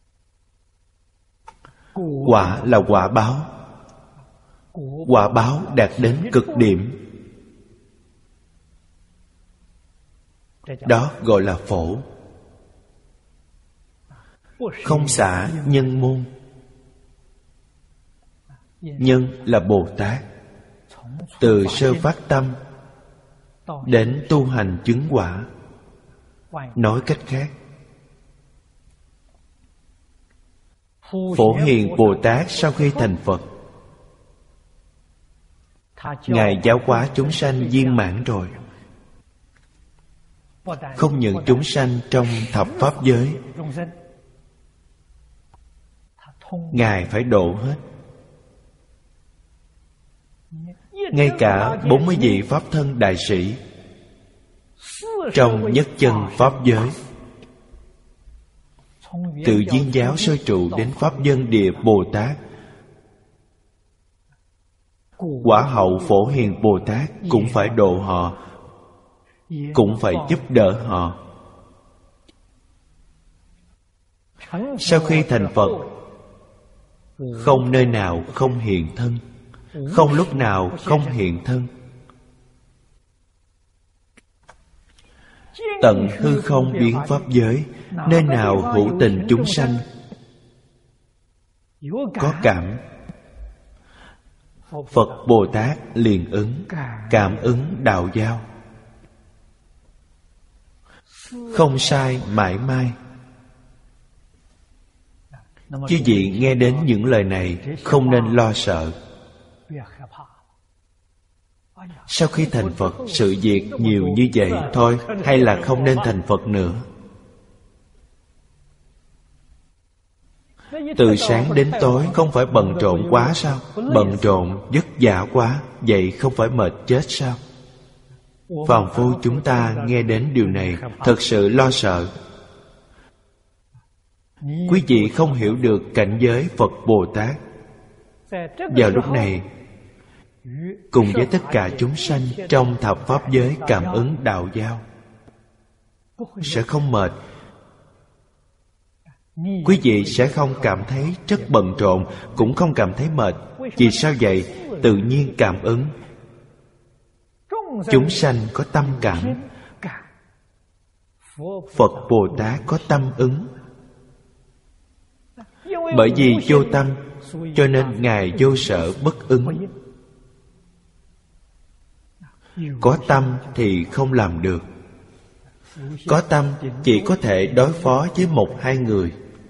Quả là quả báo. Quả báo đạt đến cực điểm, đó gọi là phổ. Không xả nhân môn. Nhân là Bồ Tát. Từ sơ phát tâm đến tu hành chứng quả. Nói cách khác, Phổ Hiền Bồ Tát sau khi thành Phật, Ngài giáo hóa chúng sanh viên mãn rồi. Không những chúng sanh trong thập pháp giới, Ngài phải độ hết. Ngay cả bốn mươi vị Pháp thân đại sĩ trong nhất chân Pháp giới, từ Viên Giáo Sơ Trụ đến Pháp Dân Địa Bồ Tát, Quả Hậu Phổ Hiền Bồ Tát cũng phải độ họ, cũng phải giúp đỡ họ. Sau khi thành Phật, không nơi nào không hiện thân, không lúc nào không hiện thân. Tận hư không biến Pháp giới, nơi nào hữu tình chúng sanh có cảm, Phật Bồ Tát liền ứng, cảm ứng đạo giao. Không sai mãi mãi. Chư vị nghe đến những lời này không nên lo sợ. Sau khi thành Phật, sự việc nhiều như vậy thôi, hay là không nên thành Phật nữa? Từ sáng đến tối không phải bận rộn quá sao? Bận rộn vất vả quá, vậy không phải mệt chết sao? Phàm phu chúng ta nghe đến điều này thật sự lo sợ. Quý vị không hiểu được cảnh giới Phật Bồ Tát. Vào lúc này, cùng với tất cả chúng sanh trong thập Pháp giới cảm ứng đạo giao, sẽ không mệt. Quý vị sẽ không cảm thấy rất bận rộn, cũng không cảm thấy mệt. Vì sao vậy? Tự nhiên cảm ứng. Chúng sanh có tâm cảm, Phật Bồ Tát có tâm ứng. Bởi vì vô tâm, cho nên Ngài vô sở bất ứng. Có tâm thì không làm được. Có tâm chỉ có thể đối phó với một hai người,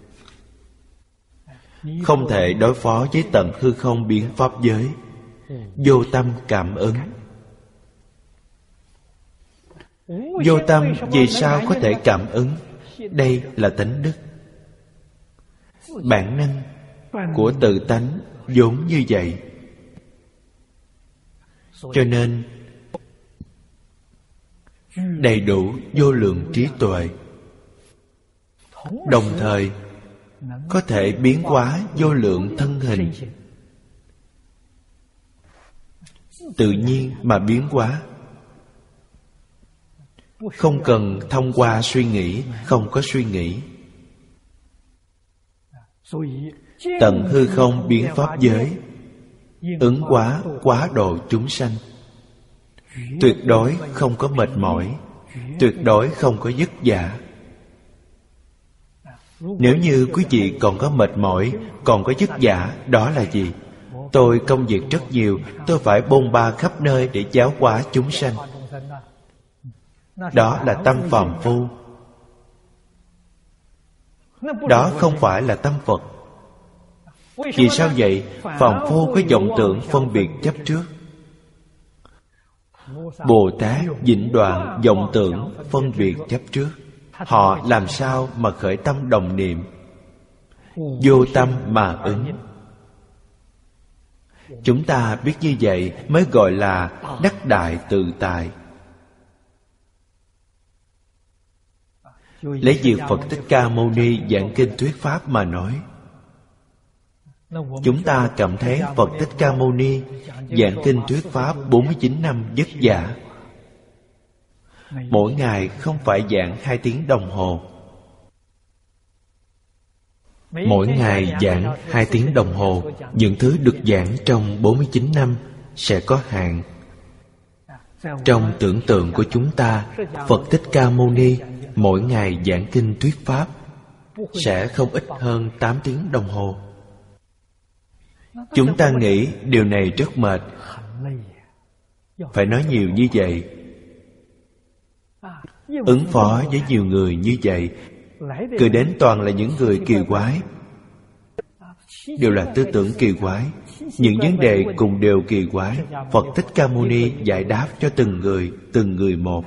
không thể đối phó với tận hư không biến Pháp giới. Vô tâm cảm ứng. Vô tâm vì sao có thể cảm ứng? Đây là tánh đức, bản năng của tự tánh vốn như vậy. Cho nên đầy đủ vô lượng trí tuệ, đồng thời có thể biến hóa vô lượng thân hình, tự nhiên mà biến hóa, không cần thông qua suy nghĩ, không có suy nghĩ. Tận hư không biến Pháp giới, ứng hóa quá độ chúng sanh, tuyệt đối không có mệt mỏi, tuyệt đối không có vất vả. Nếu như quý vị còn có mệt mỏi, còn có vất vả, đó là gì? Tôi công việc rất nhiều, tôi phải bôn ba khắp nơi để giáo hóa chúng sanh. Đó là tâm phàm phu. Đó không phải là tâm Phật. Vì sao vậy? Phàm phu có vọng tưởng phân biệt chấp trước. Bồ Tát vĩnh đoạn vọng tưởng phân biệt chấp trước. Họ làm sao mà khởi tâm đồng niệm? Vô tâm mà ứng. Chúng ta biết như vậy mới gọi là đắc đại tự tại. Lấy việc Phật Thích Ca Mâu Ni giảng kinh thuyết pháp mà nói, chúng ta cảm thấy Phật Thích Ca Mâu Ni giảng kinh thuyết pháp bốn mươi chín năm vất vả. Mỗi ngày không phải giảng hai tiếng đồng hồ. Mỗi ngày giảng hai tiếng đồng hồ, những thứ được giảng trong bốn mươi chín năm sẽ có hạn. Trong tưởng tượng của chúng ta, Phật Thích Ca Mâu Ni mỗi ngày giảng kinh thuyết pháp sẽ không ít hơn tám tiếng đồng hồ. Chúng ta nghĩ điều này rất mệt, phải nói nhiều như vậy, ứng phó với nhiều người như vậy. Cứ đến toàn là những người kỳ quái, đều là tư tưởng kỳ quái. Những vấn đề cùng đều kỳ quái, Phật Thích Ca Mâu Ni giải đáp cho từng người, từng người một,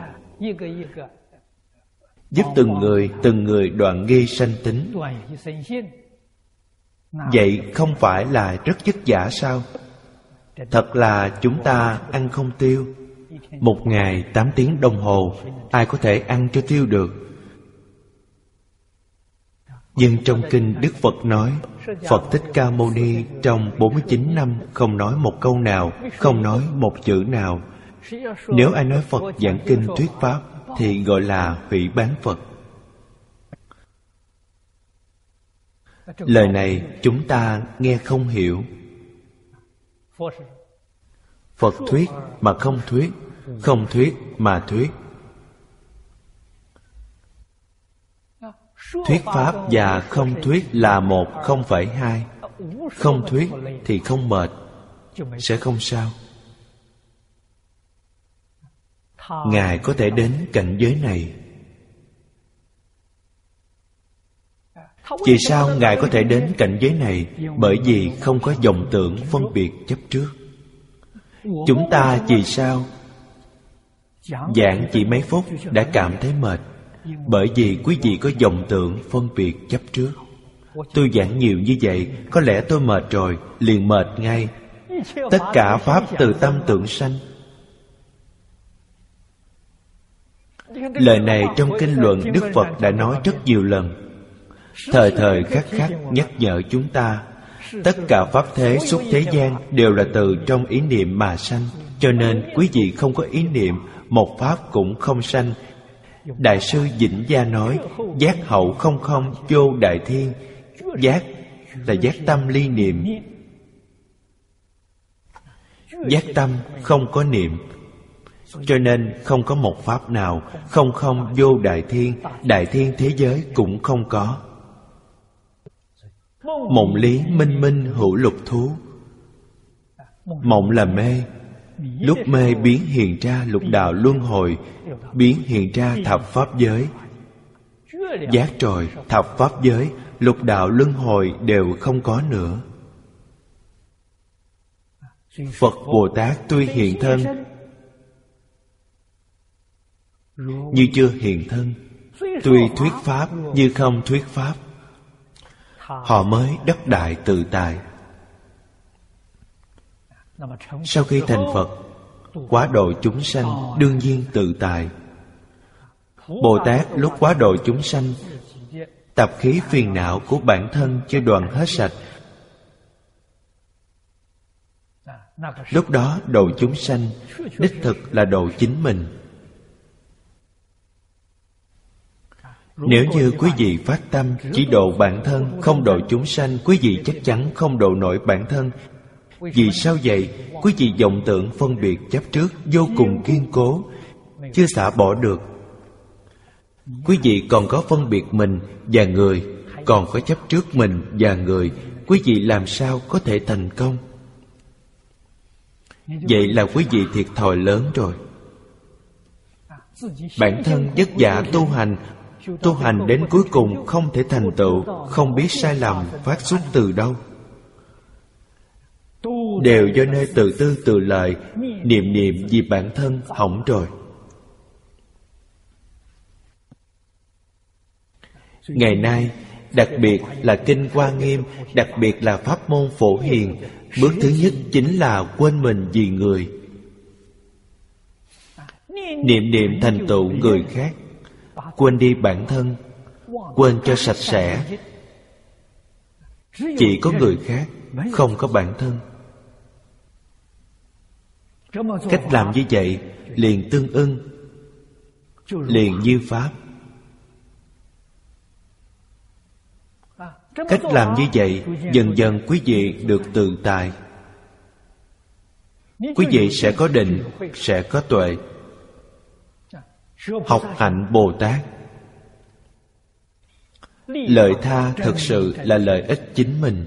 giúp từng người, từng người đoạn nghi sanh tính. Vậy không phải là rất vất vả sao? Thật là chúng ta ăn không tiêu. Một ngày tám tiếng đồng hồ, ai có thể ăn cho tiêu được? Nhưng trong kinh Đức Phật nói, Phật Thích Ca Mâu Ni trong bốn mươi chín năm không nói một câu nào, không nói một chữ nào. Nếu ai nói Phật giảng kinh thuyết pháp thì gọi là hủy bán Phật. Lời này chúng ta nghe không hiểu. Phật thuyết mà không thuyết, không thuyết mà thuyết. Thuyết pháp và không thuyết là một, không phải hai. Không thuyết thì không mệt, sẽ không sao. Ngài có thể đến cảnh giới này. Vì sao Ngài có thể đến cảnh giới này? Bởi vì không có vọng tưởng phân biệt chấp trước. Chúng ta vì sao giảng chỉ mấy phút đã cảm thấy mệt? Bởi vì quý vị có vọng tưởng phân biệt chấp trước. Tôi giảng nhiều như vậy, có lẽ tôi mệt rồi, liền mệt ngay. Tất cả pháp từ tâm tưởng sanh. Lời này trong kinh luận Đức Phật đã nói rất nhiều lần. Thời thời khắc khắc nhắc nhở chúng ta, tất cả pháp thế xuất thế gian đều là từ trong ý niệm mà sanh. Cho nên quý vị không có ý niệm, một pháp cũng không sanh. Đại sư Vĩnh Gia nói, giác hậu không không vô đại thiên. Giác là giác tâm ly niệm. Giác tâm không có niệm, cho nên không có một pháp nào. Không không vô đại thiên, đại thiên thế giới cũng không có. Mộng lý minh minh hữu lục thú. Mộng là mê, lúc mê biến hiện ra lục đạo luân hồi, biến hiện ra thập pháp giới. Giác rồi, thập pháp giới, lục đạo luân hồi đều không có nữa. Phật Bồ Tát tuy hiện thân, như chưa hiện thân, tuy thuyết pháp như không thuyết pháp, họ mới đắc đại tự tại. Sau khi thành Phật, quá độ chúng sanh đương nhiên tự tại. Bồ Tát lúc quá độ chúng sanh, tập khí phiền não của bản thân chưa đoạn hết sạch. Lúc đó độ chúng sanh đích thực là độ chính mình. Nếu như quý vị phát tâm chỉ độ bản thân, không độ chúng sanh, quý vị chắc chắn không độ nổi bản thân. Vì sao vậy? Quý vị vọng tưởng phân biệt chấp trước vô cùng kiên cố, chưa xả bỏ được. Quý vị còn có phân biệt mình và người, còn có chấp trước mình và người. Quý vị làm sao có thể thành công? Vậy là quý vị thiệt thòi lớn rồi. Bản thân vất vả tu hành, tu hành đến cuối cùng không thể thành tựu, không biết sai lầm phát xuất từ đâu. Đều do nơi tự tư tự lợi, niệm niệm vì bản thân hỏng rồi. Ngày nay, đặc biệt là Kinh Hoa Nghiêm, đặc biệt là pháp môn Phổ Hiền, bước thứ nhất chính là quên mình vì người. Niệm niệm thành tựu người khác, quên đi bản thân, quên cho sạch sẽ. Chỉ có người khác, không có bản thân. Cách làm như vậy liền tương ưng, liền như pháp. Cách làm như vậy, dần dần quý vị được tự tại. Quý vị sẽ có định, sẽ có tuệ. Học hạnh Bồ Tát, lợi tha thực sự là lợi ích chính mình.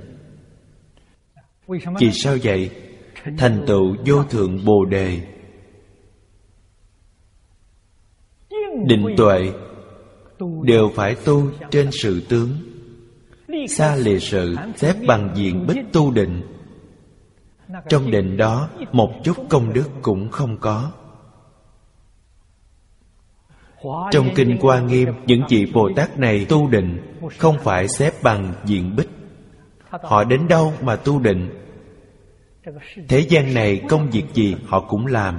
Vì sao vậy? Thành tựu vô thượng Bồ Đề. Định tuệ đều phải tu trên sự tướng. Xa lìa sự xếp bằng diện bích tu định. Trong định đó một chút công đức cũng không có. Trong Kinh Hoa Nghiêm, những vị Bồ Tát này tu định không phải xếp bằng diện bích. Họ đến đâu mà tu định? Thế gian này công việc gì họ cũng làm.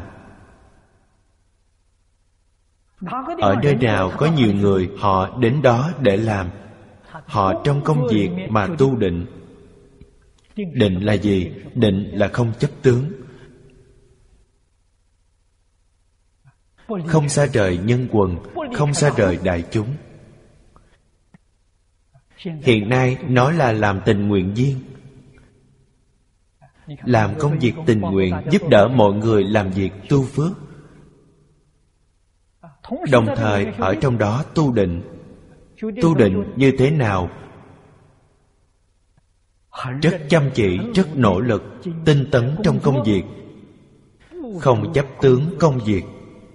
Ở nơi nào có nhiều người, họ đến đó để làm. Họ trong công việc mà tu định. Định là gì? Định là không chấp tướng, không xa rời nhân quần, không xa rời đại chúng. Hiện nay nói là làm tình nguyện viên, làm công việc tình nguyện, giúp đỡ mọi người làm việc tu phước, đồng thời ở trong đó tu định. Tu định như thế nào? Rất chăm chỉ, rất nỗ lực, tinh tấn trong công việc, không chấp tướng công việc.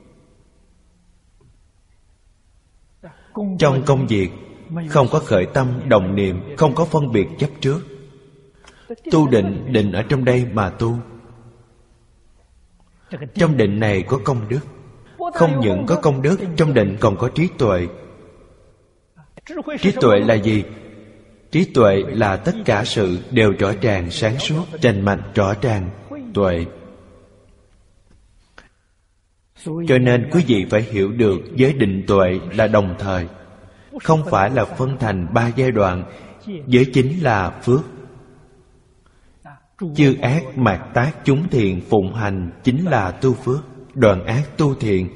Trong công việc không có khởi tâm động niệm, không có phân biệt chấp trước. Tu định, định ở trong đây mà tu. Trong định này có công đức. Không những có công đức, trong định còn có trí tuệ. Trí tuệ là gì? Trí tuệ là tất cả sự đều rõ ràng, sáng suốt, rành mạch, rõ ràng, tuệ. Cho nên quý vị phải hiểu được giới định tuệ là đồng thời, không phải là phân thành ba giai đoạn. Giới chính là phước. Chư ác mạt tác chúng thiện phụng hành chính là tu phước. Đoạn ác tu thiện.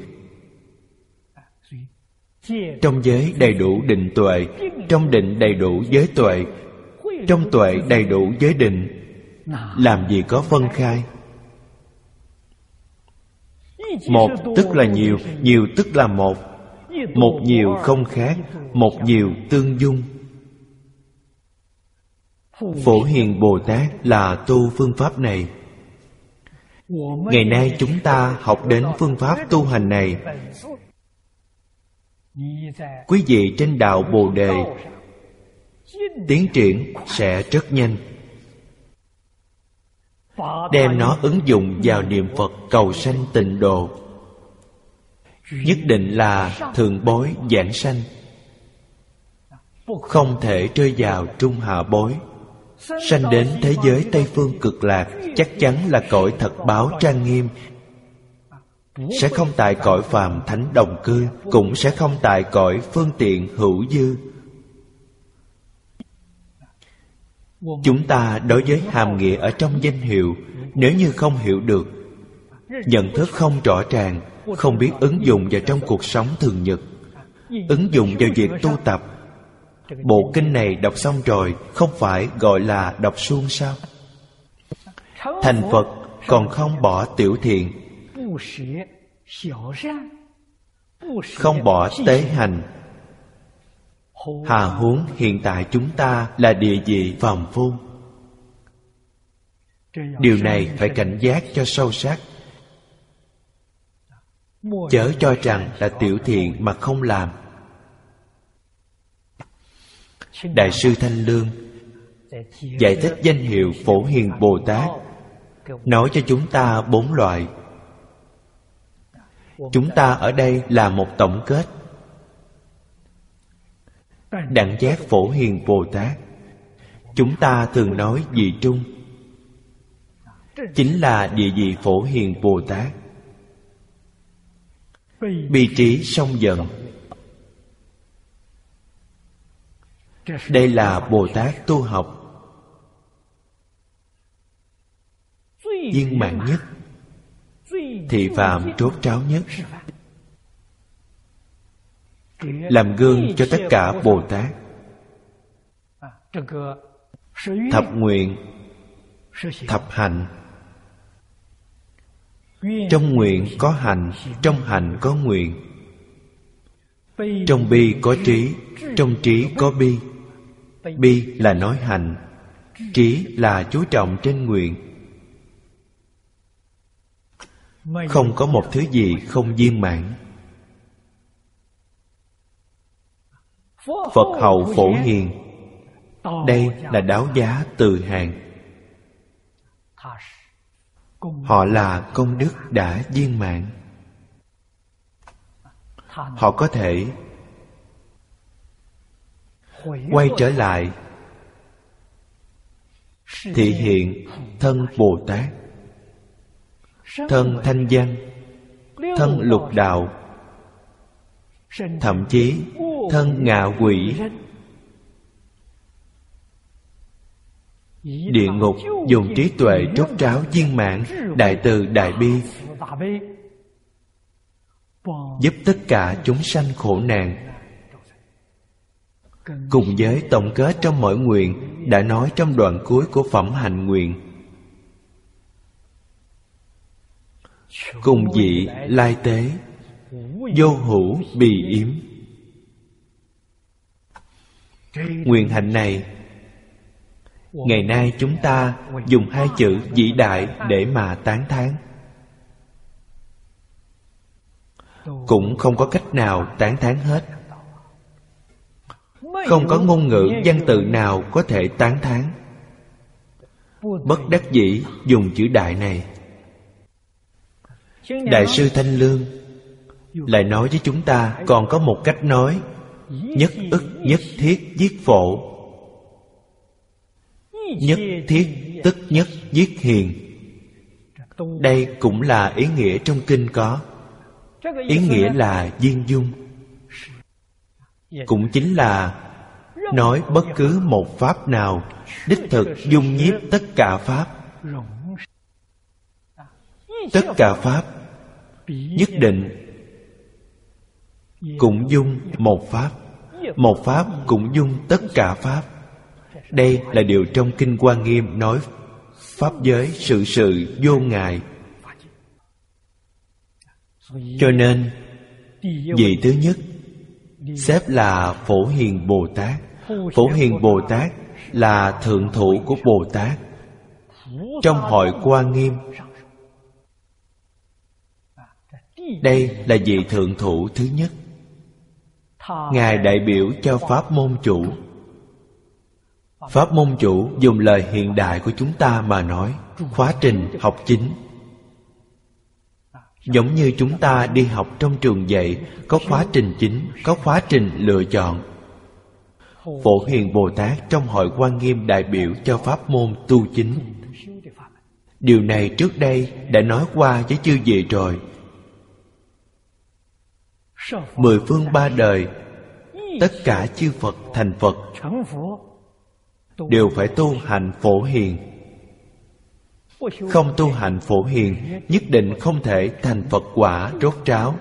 Trong giới đầy đủ định tuệ, trong định đầy đủ giới tuệ, trong tuệ đầy đủ giới định. Làm gì có phân khai? Một tức là nhiều, nhiều tức là một. Một nhiều không khác, một nhiều tương dung. Phổ Hiền Bồ Tát là tu phương pháp này. Ngày nay chúng ta học đến phương pháp tu hành này. Quý vị trên đạo Bồ Đề tiến triển sẽ rất nhanh. Đem nó ứng dụng vào niệm Phật cầu sanh tịnh độ, nhất định là thượng bối giảng sanh, không thể rơi vào trung hạ bối. Sanh đến thế giới Tây Phương Cực Lạc, chắc chắn là cõi thật báo trang nghiêm. Sẽ không tại cõi phàm thánh đồng cư, cũng sẽ không tại cõi phương tiện hữu dư. Chúng ta đối với hàm nghĩa ở trong danh hiệu, nếu như không hiểu được, nhận thức không rõ ràng, không biết ứng dụng vào trong cuộc sống thường nhật, ứng dụng vào việc tu tập, bộ kinh này đọc xong rồi, không phải gọi là đọc suông sao? Thành Phật còn không bỏ tiểu thiện, không bỏ tế hành, hà huống hiện tại chúng ta là địa vị phàm phu. Điều này phải cảnh giác cho sâu sắc. Chớ cho rằng là tiểu thiện mà không làm. Đại sư Thanh Lương giải thích danh hiệu Phổ Hiền Bồ Tát, nói cho chúng ta bốn loại. Chúng ta ở đây là một tổng kết. Đẳng giác Phổ Hiền Bồ Tát, chúng ta thường nói vị trung, chính là địa vị Phổ Hiền Bồ Tát. Bi trí song giận, đây là Bồ Tát tu học viên mãn nhất, thị phạm trốt tráo nhất, làm gương cho tất cả Bồ Tát. Thập nguyện, thập hạnh. Trong nguyện có hạnh, trong hạnh có nguyện. Trong bi có trí, trong trí có bi. Bi là nói hạnh, trí là chú trọng trên nguyện. Không có một thứ gì không viên mãn. Phật hậu Phổ Hiền, đây là đáo giá từ hàng. Họ là công đức đã viên mãn. Họ có thể quay trở lại thị hiện thân Bồ Tát, thân thanh văn, thân lục đạo, thậm chí thân ngạ quỷ. Địa ngục dùng trí tuệ rốt ráo viên mãn, đại từ đại bi, giúp tất cả chúng sanh khổ nạn. Cùng với tổng kết trong mỗi nguyện đã nói trong đoạn cuối của phẩm hạnh nguyện: cùng vị lai tế, vô hữu bì yếm. Nguyện hạnh này, ngày nay chúng ta dùng hai chữ vĩ đại để mà tán thán. Cũng không có cách nào tán thán hết. Không có ngôn ngữ văn tự nào có thể tán thán. Bất đắc dĩ dùng chữ đại này. Đại sư Thanh Lương lại nói với chúng ta còn có một cách nói: nhất ức nhất thiết giết phổ, nhất thiết tức nhất giết hiền. Đây cũng là ý nghĩa trong kinh có. Ý nghĩa là viên dung, cũng chính là nói bất cứ một pháp nào đích thực dung nhiếp tất cả pháp. Tất cả pháp nhất định cũng dung một pháp, một pháp cũng dung tất cả pháp. Đây là điều trong Kinh Hoa Nghiêm nói pháp giới sự sự vô ngại. Cho nên vị thứ nhất xếp là Phổ Hiền Bồ Tát. Phổ Hiền Bồ Tát là thượng thủ của Bồ Tát. Trong hội Hoa Nghiêm, đây là vị thượng thủ thứ nhất. Ngài đại biểu cho pháp môn chủ. Pháp môn chủ dùng lời hiện đại của chúng ta mà nói, khóa trình học chính. Giống như chúng ta đi học trong trường dạy, có khóa trình chính, có khóa trình lựa chọn. Phổ Hiền Bồ Tát trong hội Hoa Nghiêm đại biểu cho pháp môn tu chính. Điều này trước đây đã nói qua với chư vị rồi. Mười phương ba đời, tất cả chư Phật thành Phật đều phải tu hành Phổ Hiền. Không tu hành Phổ Hiền, nhất định không thể thành Phật quả rốt ráo.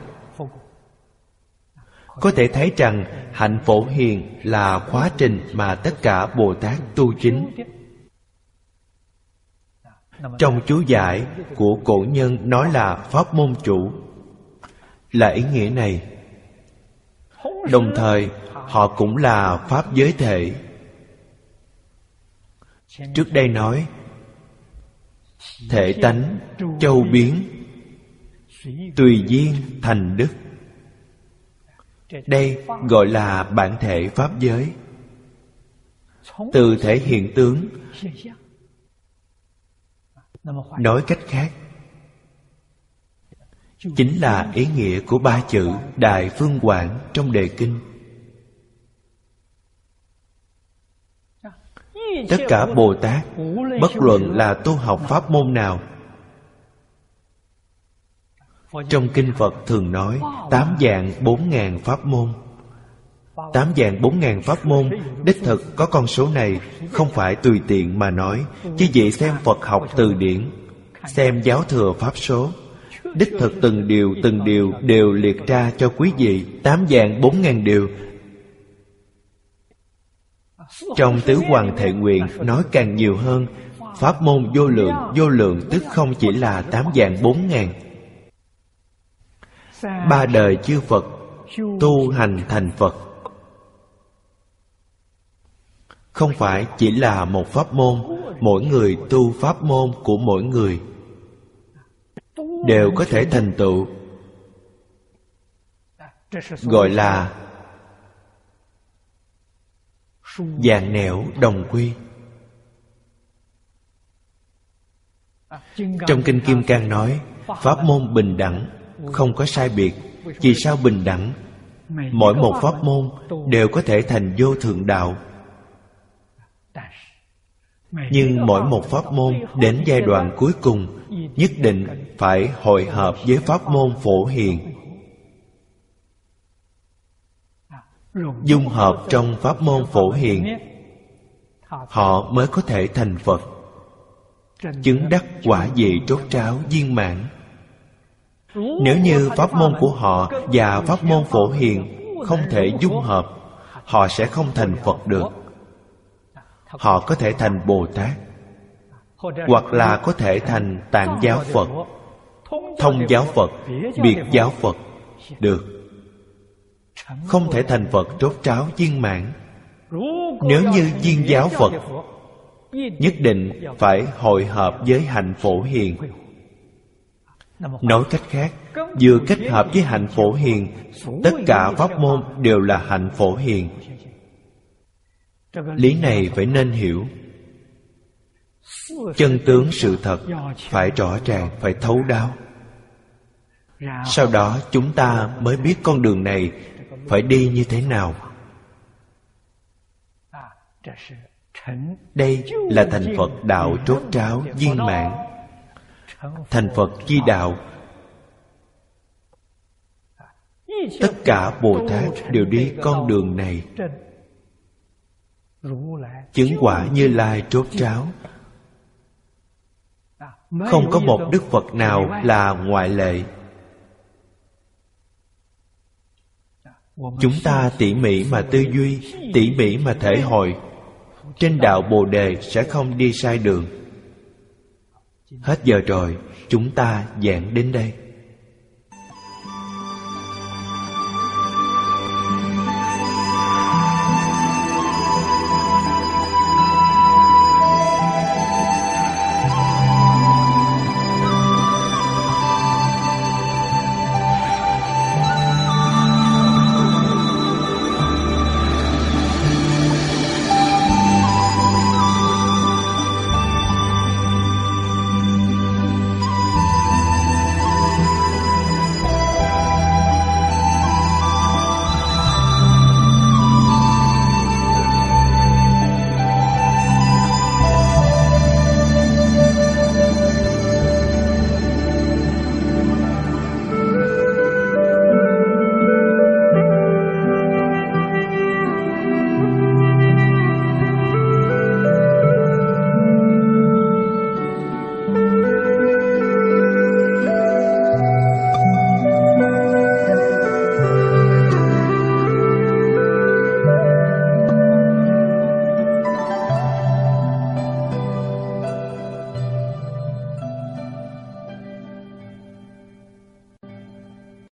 Có thể thấy rằng hạnh Phổ Hiền là khóa trình mà tất cả Bồ Tát tu chính. Trong chú giải của cổ nhân nói là pháp môn chủ, là ý nghĩa này. Đồng thời họ cũng là pháp giới thể. Trước đây nói thể tánh châu biến, tùy duyên thành đức. Đây gọi là bản thể pháp giới. Từ thể hiện tướng. Nói cách khác, chính là ý nghĩa của ba chữ Đại Phương Quảng trong đề kinh. Tất cả Bồ Tát, bất luận là tu học pháp môn nào, trong kinh Phật thường nói tám vạn bốn ngàn pháp môn. Tám vạn bốn ngàn pháp môn, đích thực có con số này, không phải tùy tiện mà nói. Chứ vậy xem Phật học từ điển, xem giáo thừa pháp số, đích thực từng điều từng điều đều liệt ra cho quý vị. Tám vạn bốn ngàn điều. Trong Tứ Hoàng Thệ Nguyện nói càng nhiều hơn. Pháp môn vô lượng, vô lượng tức không chỉ là tám vạn bốn ngàn. Ba đời chư Phật tu hành thành Phật, không phải chỉ là một pháp môn. Mỗi người tu pháp môn của mỗi người đều có thể thành tựu, gọi là vạn nẻo đồng quy. Trong Kinh Kim Cang nói pháp môn bình đẳng, không có sai biệt. Vì sao bình đẳng? Mỗi một pháp môn đều có thể thành vô thượng đạo. Nhưng mỗi một pháp môn đến giai đoạn cuối cùng nhất định phải hội hợp với pháp môn Phổ Hiền, dung hợp trong pháp môn Phổ Hiền, họ mới có thể thành Phật, chứng đắc quả vị trốt tráo viên mãn. Nếu như pháp môn của họ và pháp môn Phổ Hiền không thể dung hợp, họ sẽ không thành Phật được. Họ có thể thành Bồ Tát, hoặc là có thể thành Tạng giáo Phật, Thông giáo Phật, Biệt giáo Phật được. Không thể thành Phật trốt tráo viên mãn. Nếu như viên giáo Phật, nhất định phải hội hợp với hạnh Phổ Hiền. Nói cách khác, vừa kết hợp với hạnh Phổ Hiền, tất cả pháp môn đều là hạnh Phổ Hiền. Lý này phải nên hiểu. Chân tướng sự thật phải rõ ràng, phải thấu đáo. Sau đó chúng ta mới biết con đường này phải đi như thế nào. Đây là thành Phật đạo trốt tráo viên mãn. Thành Phật chi đạo, tất cả Bồ Tát đều đi con đường này. Chứng quả Như Lai trốt tráo, không có một Đức Phật nào là ngoại lệ. Chúng ta tỉ mỉ mà tư duy, tỉ mỉ mà thể hội, trên đạo Bồ Đề sẽ không đi sai đường. Hết giờ rồi, chúng ta giảng đến đây.